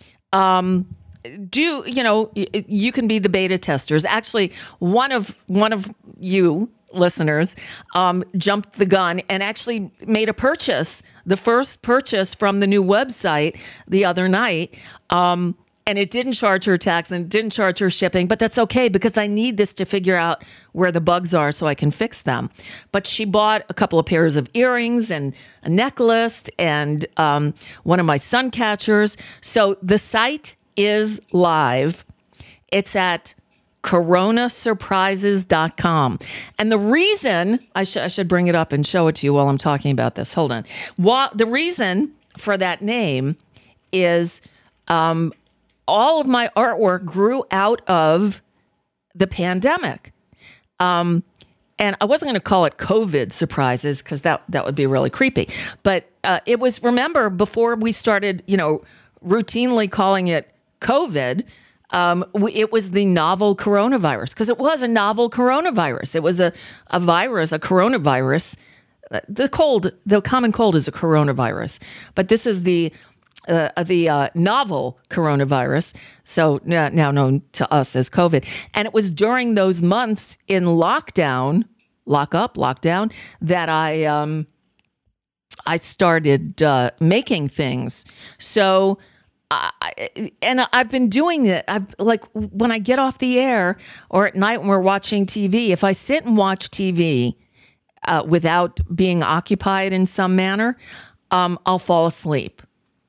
um, do, you know, you can be the beta testers. Actually, one of, one of you listeners, um, jumped the gun and actually made a purchase, the first purchase from the new website the other night. Um, And it didn't charge her tax and it didn't charge her shipping, but that's okay because I need this to figure out where the bugs are so I can fix them. But she bought a couple of pairs of earrings and a necklace and um, one of my sun catchers. So the site is live. It's at corona surprises dot com. And the reason, I, sh- I should bring it up and show it to you while I'm talking about this. Hold on. Well, the reason for that name is... Um, all of my artwork grew out of the pandemic. Um, and I wasn't going to call it COVID surprises because that, that would be really creepy. But uh, it was, remember, before we started, you know, routinely calling it COVID, um, we, it was the novel coronavirus because it was a novel coronavirus. It was a, a virus, a coronavirus. The cold, the common cold is a coronavirus. But this is the Uh, the uh, novel coronavirus, so now, now known to us as COVID. And it was during those months in lockdown, lock up, lockdown, that I um, I started uh, making things. So, I, and I've been doing it. I've like when I get off the air or at night when we're watching T V. If I sit and watch T V uh, without being occupied in some manner, um, I'll fall asleep.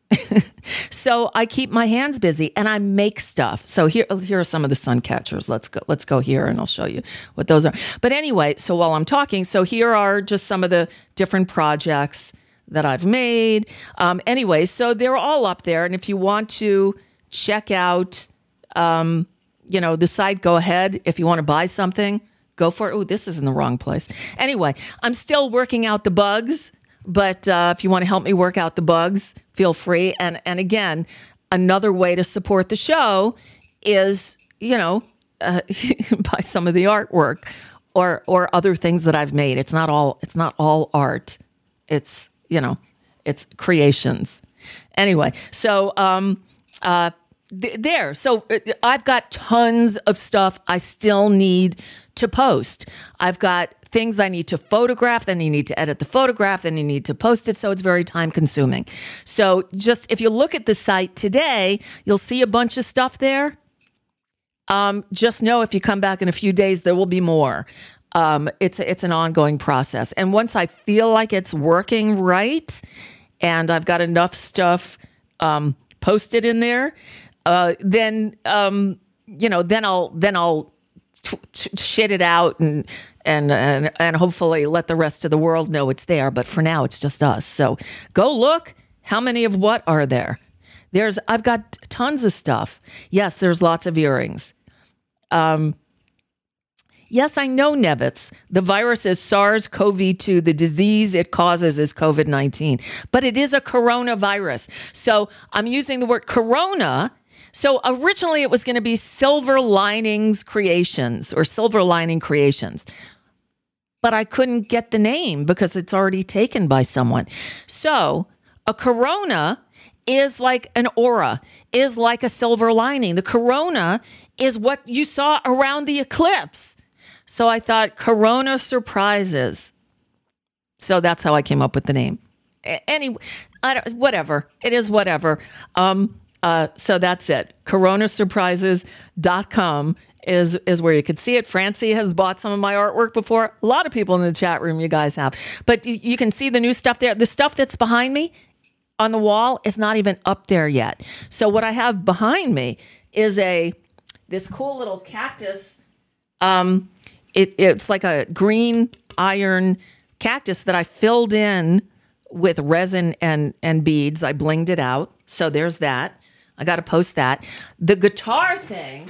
So I keep my hands busy and I make stuff. So here, here are some of the sun catchers. Let's go. Let's go here, and I'll show you what those are. But anyway, so while I'm talking, so here are just some of the different projects that I've made. Um, anyway, so they're all up there, and if you want to check out, um, you know, the site, go ahead. If you want to buy something, go for it. Oh, this is in the wrong place. Anyway, I'm still working out the bugs. But uh, if you want to help me work out the bugs, feel free. And and again, another way to support the show is, you know, uh, buy some of the artwork or or other things that I've made. It's not all it's not all art. It's, you know, it's creations. Anyway, so um, uh, th- there. So I've got tons of stuff I still need to post. I've got things I need to photograph, then you need to edit the photograph, then you need to post it. So it's very time consuming. So just if you look at the site today, you'll see a bunch of stuff there. Um, just know if you come back in a few days, there will be more. Um, it's, it's an ongoing process. And once I feel like it's working right and I've got enough stuff um, posted in there, uh, then, um, you know, then I'll, then I'll, T- t- shit it out and, and and and hopefully let the rest of the world know it's there. But for now, it's just us. So go look, How many of what are there? There's, I've got tons of stuff. Yes, there's lots of earrings. Um, yes, I know, Nevitz. The virus is SARS C o V two. The disease it causes is COVID nineteen. But it is a coronavirus. So I'm using the word corona. So originally it was going to be Silver Linings Creations or Silver Lining Creations. But I couldn't get the name because it's already taken by someone. So a corona is like an aura, is like a silver lining. The corona is what you saw around the eclipse. So I thought Corona Surprises. So that's how I came up with the name. Anyway, I don't, whatever. It is whatever. Um, uh, so that's it. corona surprises dot com is is where you could see it. Francie has bought some of my artwork before. A lot of people in the chat room, you guys have. But you, you can see the new stuff there. The stuff that's behind me on the wall is not even up there yet. So what I have behind me is a this cool little cactus. Um, it, it's like a green iron cactus that I filled in with resin and, and beads. I blinged it out. So there's that. I got to post that. The guitar thing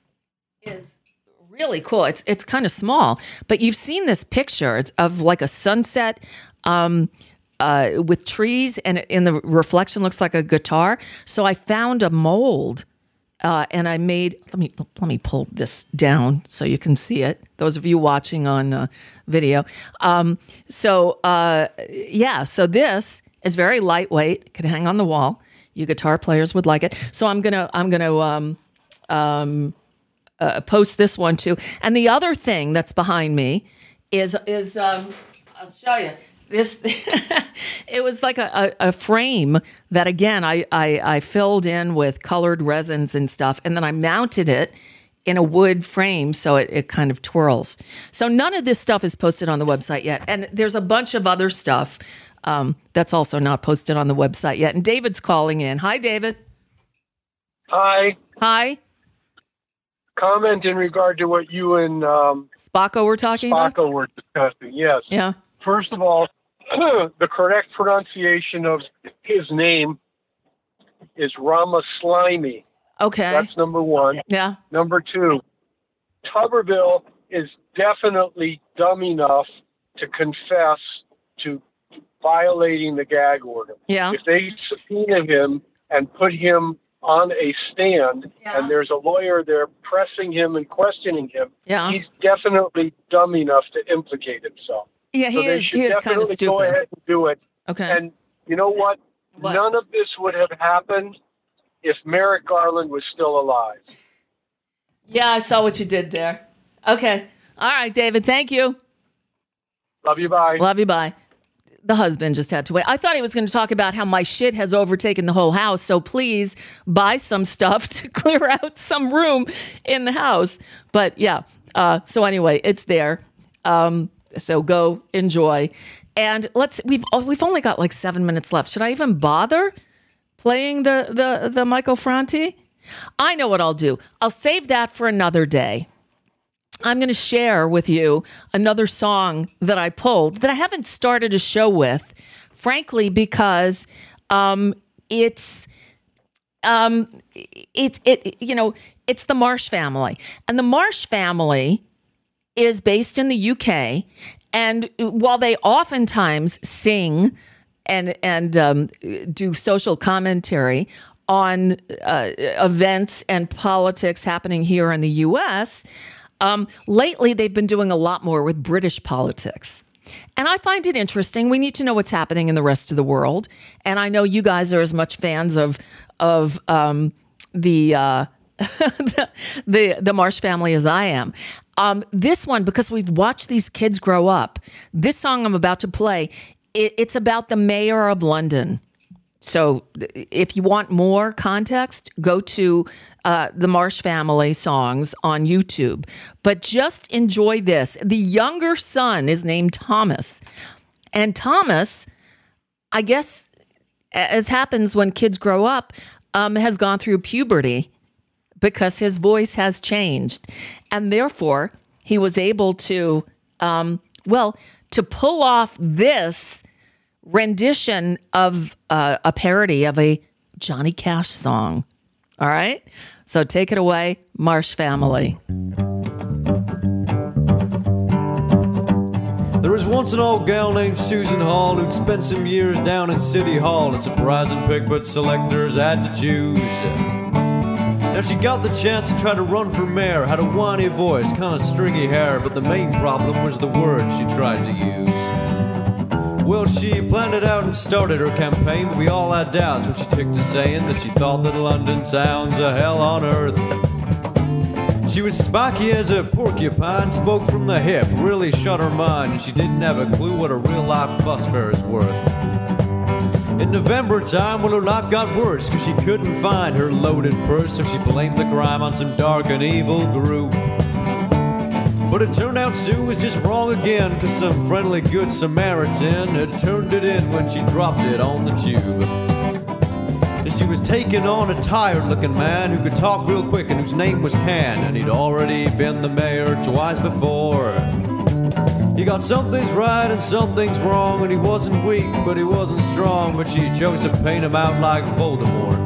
is really cool. It's it's kind of small, but you've seen this picture. It's of like a sunset um, uh, with trees, and in the reflection looks like a guitar. So I found a mold, uh, and I made. Let me let me pull this down so you can see it. Those of you watching on uh, video. Um, so uh, yeah, so this is very lightweight. Can hang on the wall. You guitar players would like it. So I'm gonna I'm gonna. Um, um, Uh, post this one too. And the other thing that's behind me is, is um, I'll show you. This, it was like a, a, a frame that, again, I, I, I filled in with colored resins and stuff, and then I mounted it in a wood frame so it, it kind of twirls. So none of this stuff is posted on the website yet. And there's a bunch of other stuff um, that's also not posted on the website yet. And David's calling in. Hi, David. Hi. Hi. Comment in regard to what you and um, Spacco were talking Spacco about? were discussing. Yes. Yeah. First of all, the correct pronunciation of his name is Ramaswamy. Okay. That's number one. Yeah. Number two, Tuberville is definitely dumb enough to confess to violating the gag order. Yeah. If they subpoena him and put him on a stand, yeah. and there's a lawyer there pressing him and questioning him, yeah. he's definitely dumb enough to implicate himself. Yeah, he so they is. should He is definitely kind of stupid. go ahead and do it. Okay. And you know what? what? None of this would have happened if Merrick Garland was still alive. Yeah, I saw what you did there. Okay. All right, David. Thank you. Love you. Bye. Love you. Bye. The husband just had to wait. I thought he was going to talk about how my shit has overtaken the whole house. So please buy some stuff to clear out some room in the house. But yeah. Uh, so anyway, it's there. Um, so go enjoy. And let's, we've, we've only got like seven minutes left. Should I even bother playing the, the, the Michael Franti? I know what I'll do. I'll save that for another day. I'm going to share with you another song that I pulled that I haven't started a show with, frankly, because um, it's um, it's it you know it's the Marsh Family, and the Marsh Family is based in the U K, and while they oftentimes sing and and um, do social commentary on uh, events and politics happening here in the U S, Um, lately, they've been doing a lot more with British politics. And I find it interesting. We need to know what's happening in the rest of the world. And I know you guys are as much fans of of um, the, uh, the the the Marsh Family as I am. Um, this one, because we've watched these kids grow up, this song I'm about to play, it, it's about the mayor of London. So if you want more context, go to uh, the Marsh Family songs on YouTube. But just enjoy this. The younger son is named Thomas. And Thomas, I guess, as happens when kids grow up, um, has gone through puberty because his voice has changed. And therefore, he was able to, um, well, to pull off this rendition of uh, a parody of a Johnny Cash song. All right? So take it away, Marsh Family. There was once an old gal named Susan Hall who'd spent some years down in City Hall. A surprising pick, but selectors had to choose. Now she got the chance to try to run for mayor, had a whiny voice, kind of stringy hair, but the main problem was the words she tried to use. Well, she planned it out and started her campaign, but we all had doubts when she took to saying that she thought that London town's a hell on earth. She was spiky as a porcupine, spoke from the hip, really shut her mind, and she didn't have a clue what a real-life bus fare is worth. In November time, well, her life got worse, cause she couldn't find her loaded purse, so she blamed the crime on some dark and evil group. But it turned out Sue was just wrong again, cause some friendly good Samaritan had turned it in when she dropped it on the tube. She was taking on a tired-looking man who could talk real quick and whose name was Can, and he'd already been the mayor twice before. He got some things right and some things wrong, and he wasn't weak, but he wasn't strong, but she chose to paint him out like Voldemort.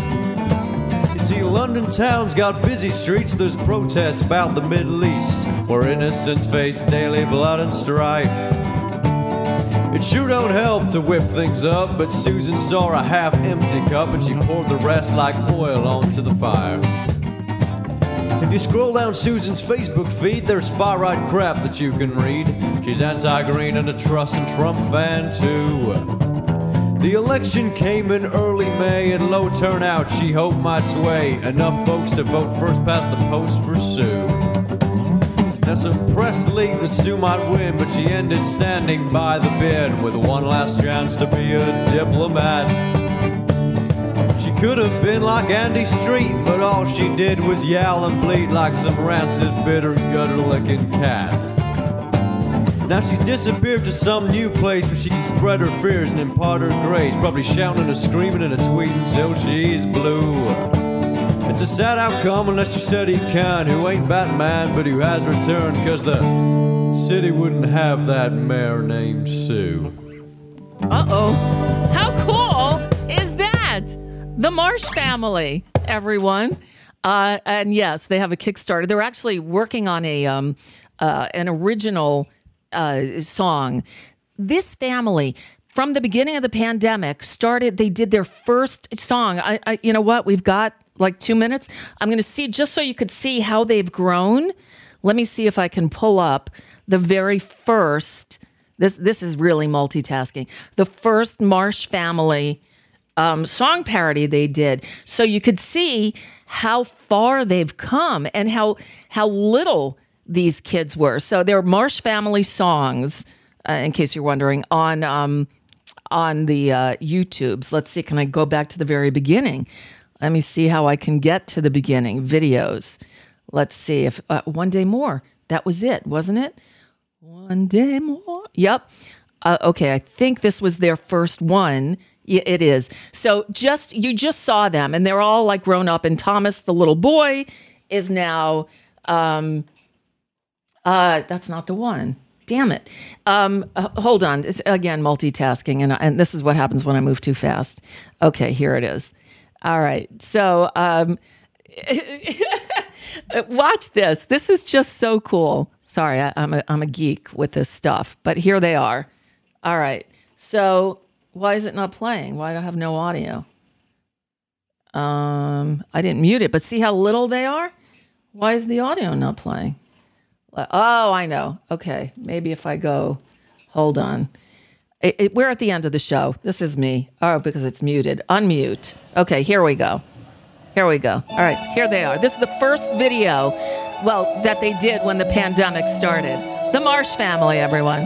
You see, London town's got busy streets, there's protests about the Middle East, where innocents face daily blood and strife. It sure don't help to whip things up, but Susan saw a half-empty cup and she poured the rest like oil onto the fire. If you scroll down Susan's Facebook feed, there's far-right crap that you can read. She's anti-green and a Truss and Trump fan too. The election came in early May and low turnout she hoped might sway enough folks to vote first past the post for Sue. Now some press leaked that Sue might win, but she ended standing by the bin with one last chance to be a diplomat. She could have been like Andy Street, but all she did was yowl and bleat like some rancid, bitter, gutter-licking cat. Now she's disappeared to some new place where she can spread her fears and impart her grace, probably shouting and screaming and a tweet until she's blue. It's a sad outcome unless you said he can, who ain't Batman, but who has returned, cause the city wouldn't have that mayor named Sue. Uh-oh. How cool is that? The Marsh Family, everyone. Uh, and yes, they have a Kickstarter. They're actually working on a um, uh, an original uh, song. This family, from the beginning of the pandemic, started, they did their first song. I, I you know what? We've got like two minutes. I'm going to see, just so you could see how they've grown. Let me see if I can pull up the very first, this this is really multitasking, the first Marsh Family um, song parody they did. So you could see how far they've come and how how little these kids were. So they're Marsh Family songs, uh, in case you're wondering, on, um, on the uh, YouTubes. Let's see, can I go back to the very beginning? Let me see how I can get to the beginning. Videos. Let's see if uh, One Day More. That was it, wasn't it? One Day More. Yep. Uh, okay, I think this was their first one. Yeah, it is. So just you just saw them, and they're all like grown up. And Thomas, the little boy, is now. Um, uh, that's not the one. Damn it. Um, uh, hold on. It's, again, multitasking, and and this is what happens when I move too fast. Okay, here it is. All right. So um, watch this. This is just so cool. Sorry, I, I'm a, I'm a geek with this stuff, but here they are. All right. So why is it not playing? Why do I have no audio? Um, I didn't mute it, but see how little they are? Why is the audio not playing? Oh, I know. Okay. Maybe if I go, hold on. It, it, we're at the end of the show. This is me. Oh, because it's muted. Unmute. Okay, here we go. Here we go. All right, here they are. This is the first video, well, that they did when the pandemic started. The Marsh Family, everyone.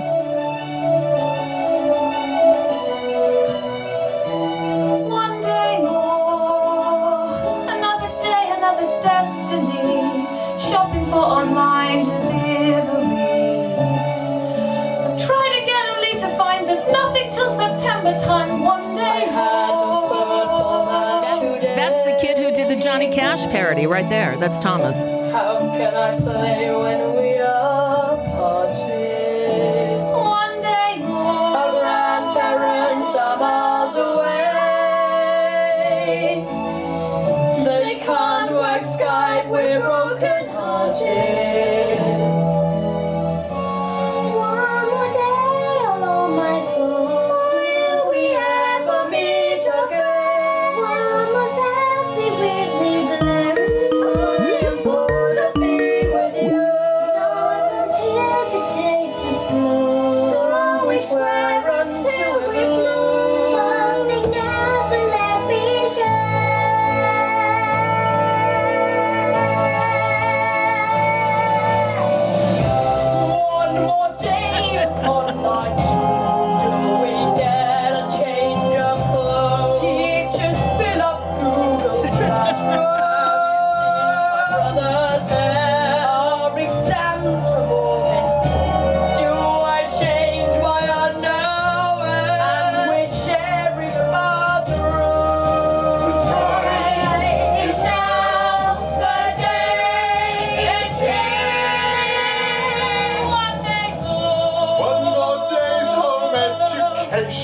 One day more, another day, another destiny, shopping for online delivery. I've tried again only to find there's nothing till September time. One day more. That's, that's the kid who did the Johnny Cash parody right there. That's Thomas. How can I play when we are parted? One day more. A grandparent.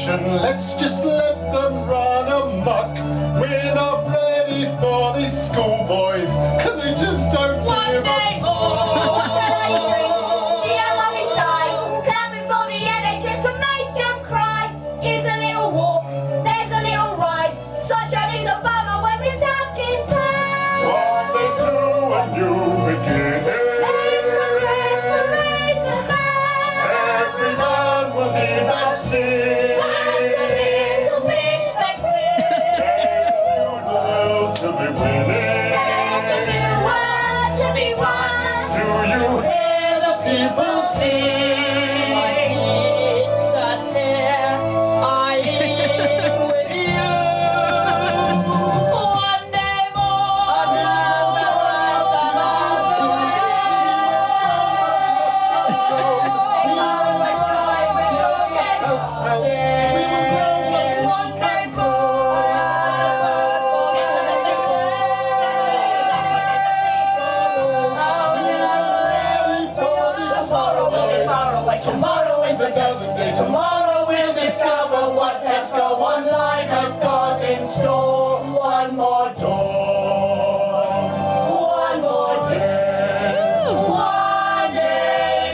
generation. Let's just let them run amok. We're not ready for these schoolboys, cause they just don't One give day a more. See how mommy sigh, clapping for the N H S can make them cry. Here's a little walk, there's a little ride. Sunshine is a bummer when we're stuck in time. One day to a new beginning. Let's embrace the rate of life. Everyone will be vaccinated. That's a little bit sexy. World to be winning. There's a new world to be won. Do you hear the people sing? It's just here. I live with you. One day more. Another world Tomorrow is another day. Tomorrow we'll discover what Tesco Online has got in store. One more door. One more day. One day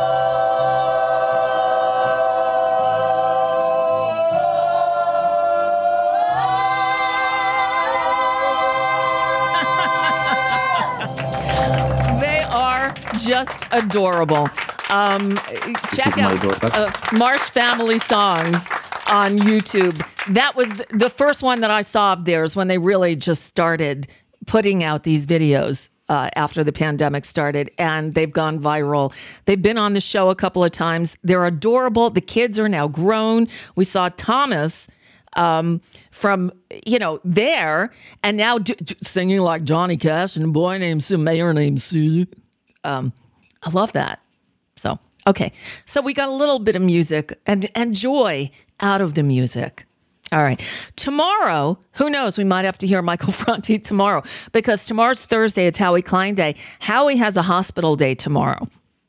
They are just adorable. Um, check is my out doorbell. uh, Marsh Family Songs on YouTube. That was th- the first one that I saw of theirs when they really just started putting out these videos uh, after the pandemic started, and they've gone viral. They've been on the show a couple of times. They're adorable. The kids are now grown. We saw Thomas um, from, you know, there, and now do, do, singing like Johnny Cash and a boy named Sue, mayor named Sue. Um, I love that. So, okay. So we got a little bit of music and, and joy out of the music. All right. Tomorrow, who knows? We might have to hear Michael Franti tomorrow, because tomorrow's Thursday. It's Howie Klein Day. Howie has a hospital day tomorrow.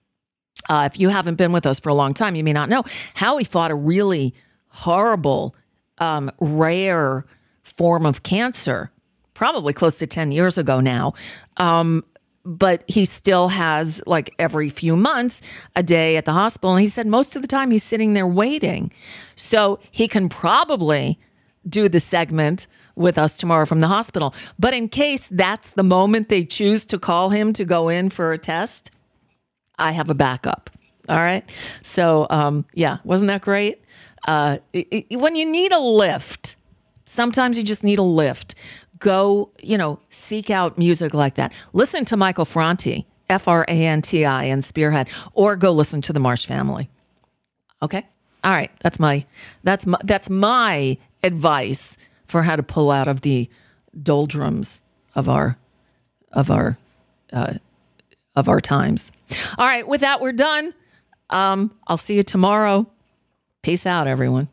Uh, if you haven't been with us for a long time, you may not know. Howie fought a really horrible, um, rare form of cancer, probably close to ten years ago now. Um, but he still has, like, every few months a day at the hospital. And he said most of the time he's sitting there waiting. So he can probably do the segment with us tomorrow from the hospital. But in case that's the moment they choose to call him to go in for a test, I have a backup. All right. So, um, yeah, wasn't that great? Uh, it, it, when you need a lift, sometimes you just need a lift. Go, you know, seek out music like that. Listen to Michael Franti, F R A N T I, and Spearhead, or go listen to the Marsh Family. Okay? All right. That's my that's my that's my advice for how to pull out of the doldrums of our of our uh, of our times. All right. With that, we're done. Um, I'll see you tomorrow. Peace out, everyone.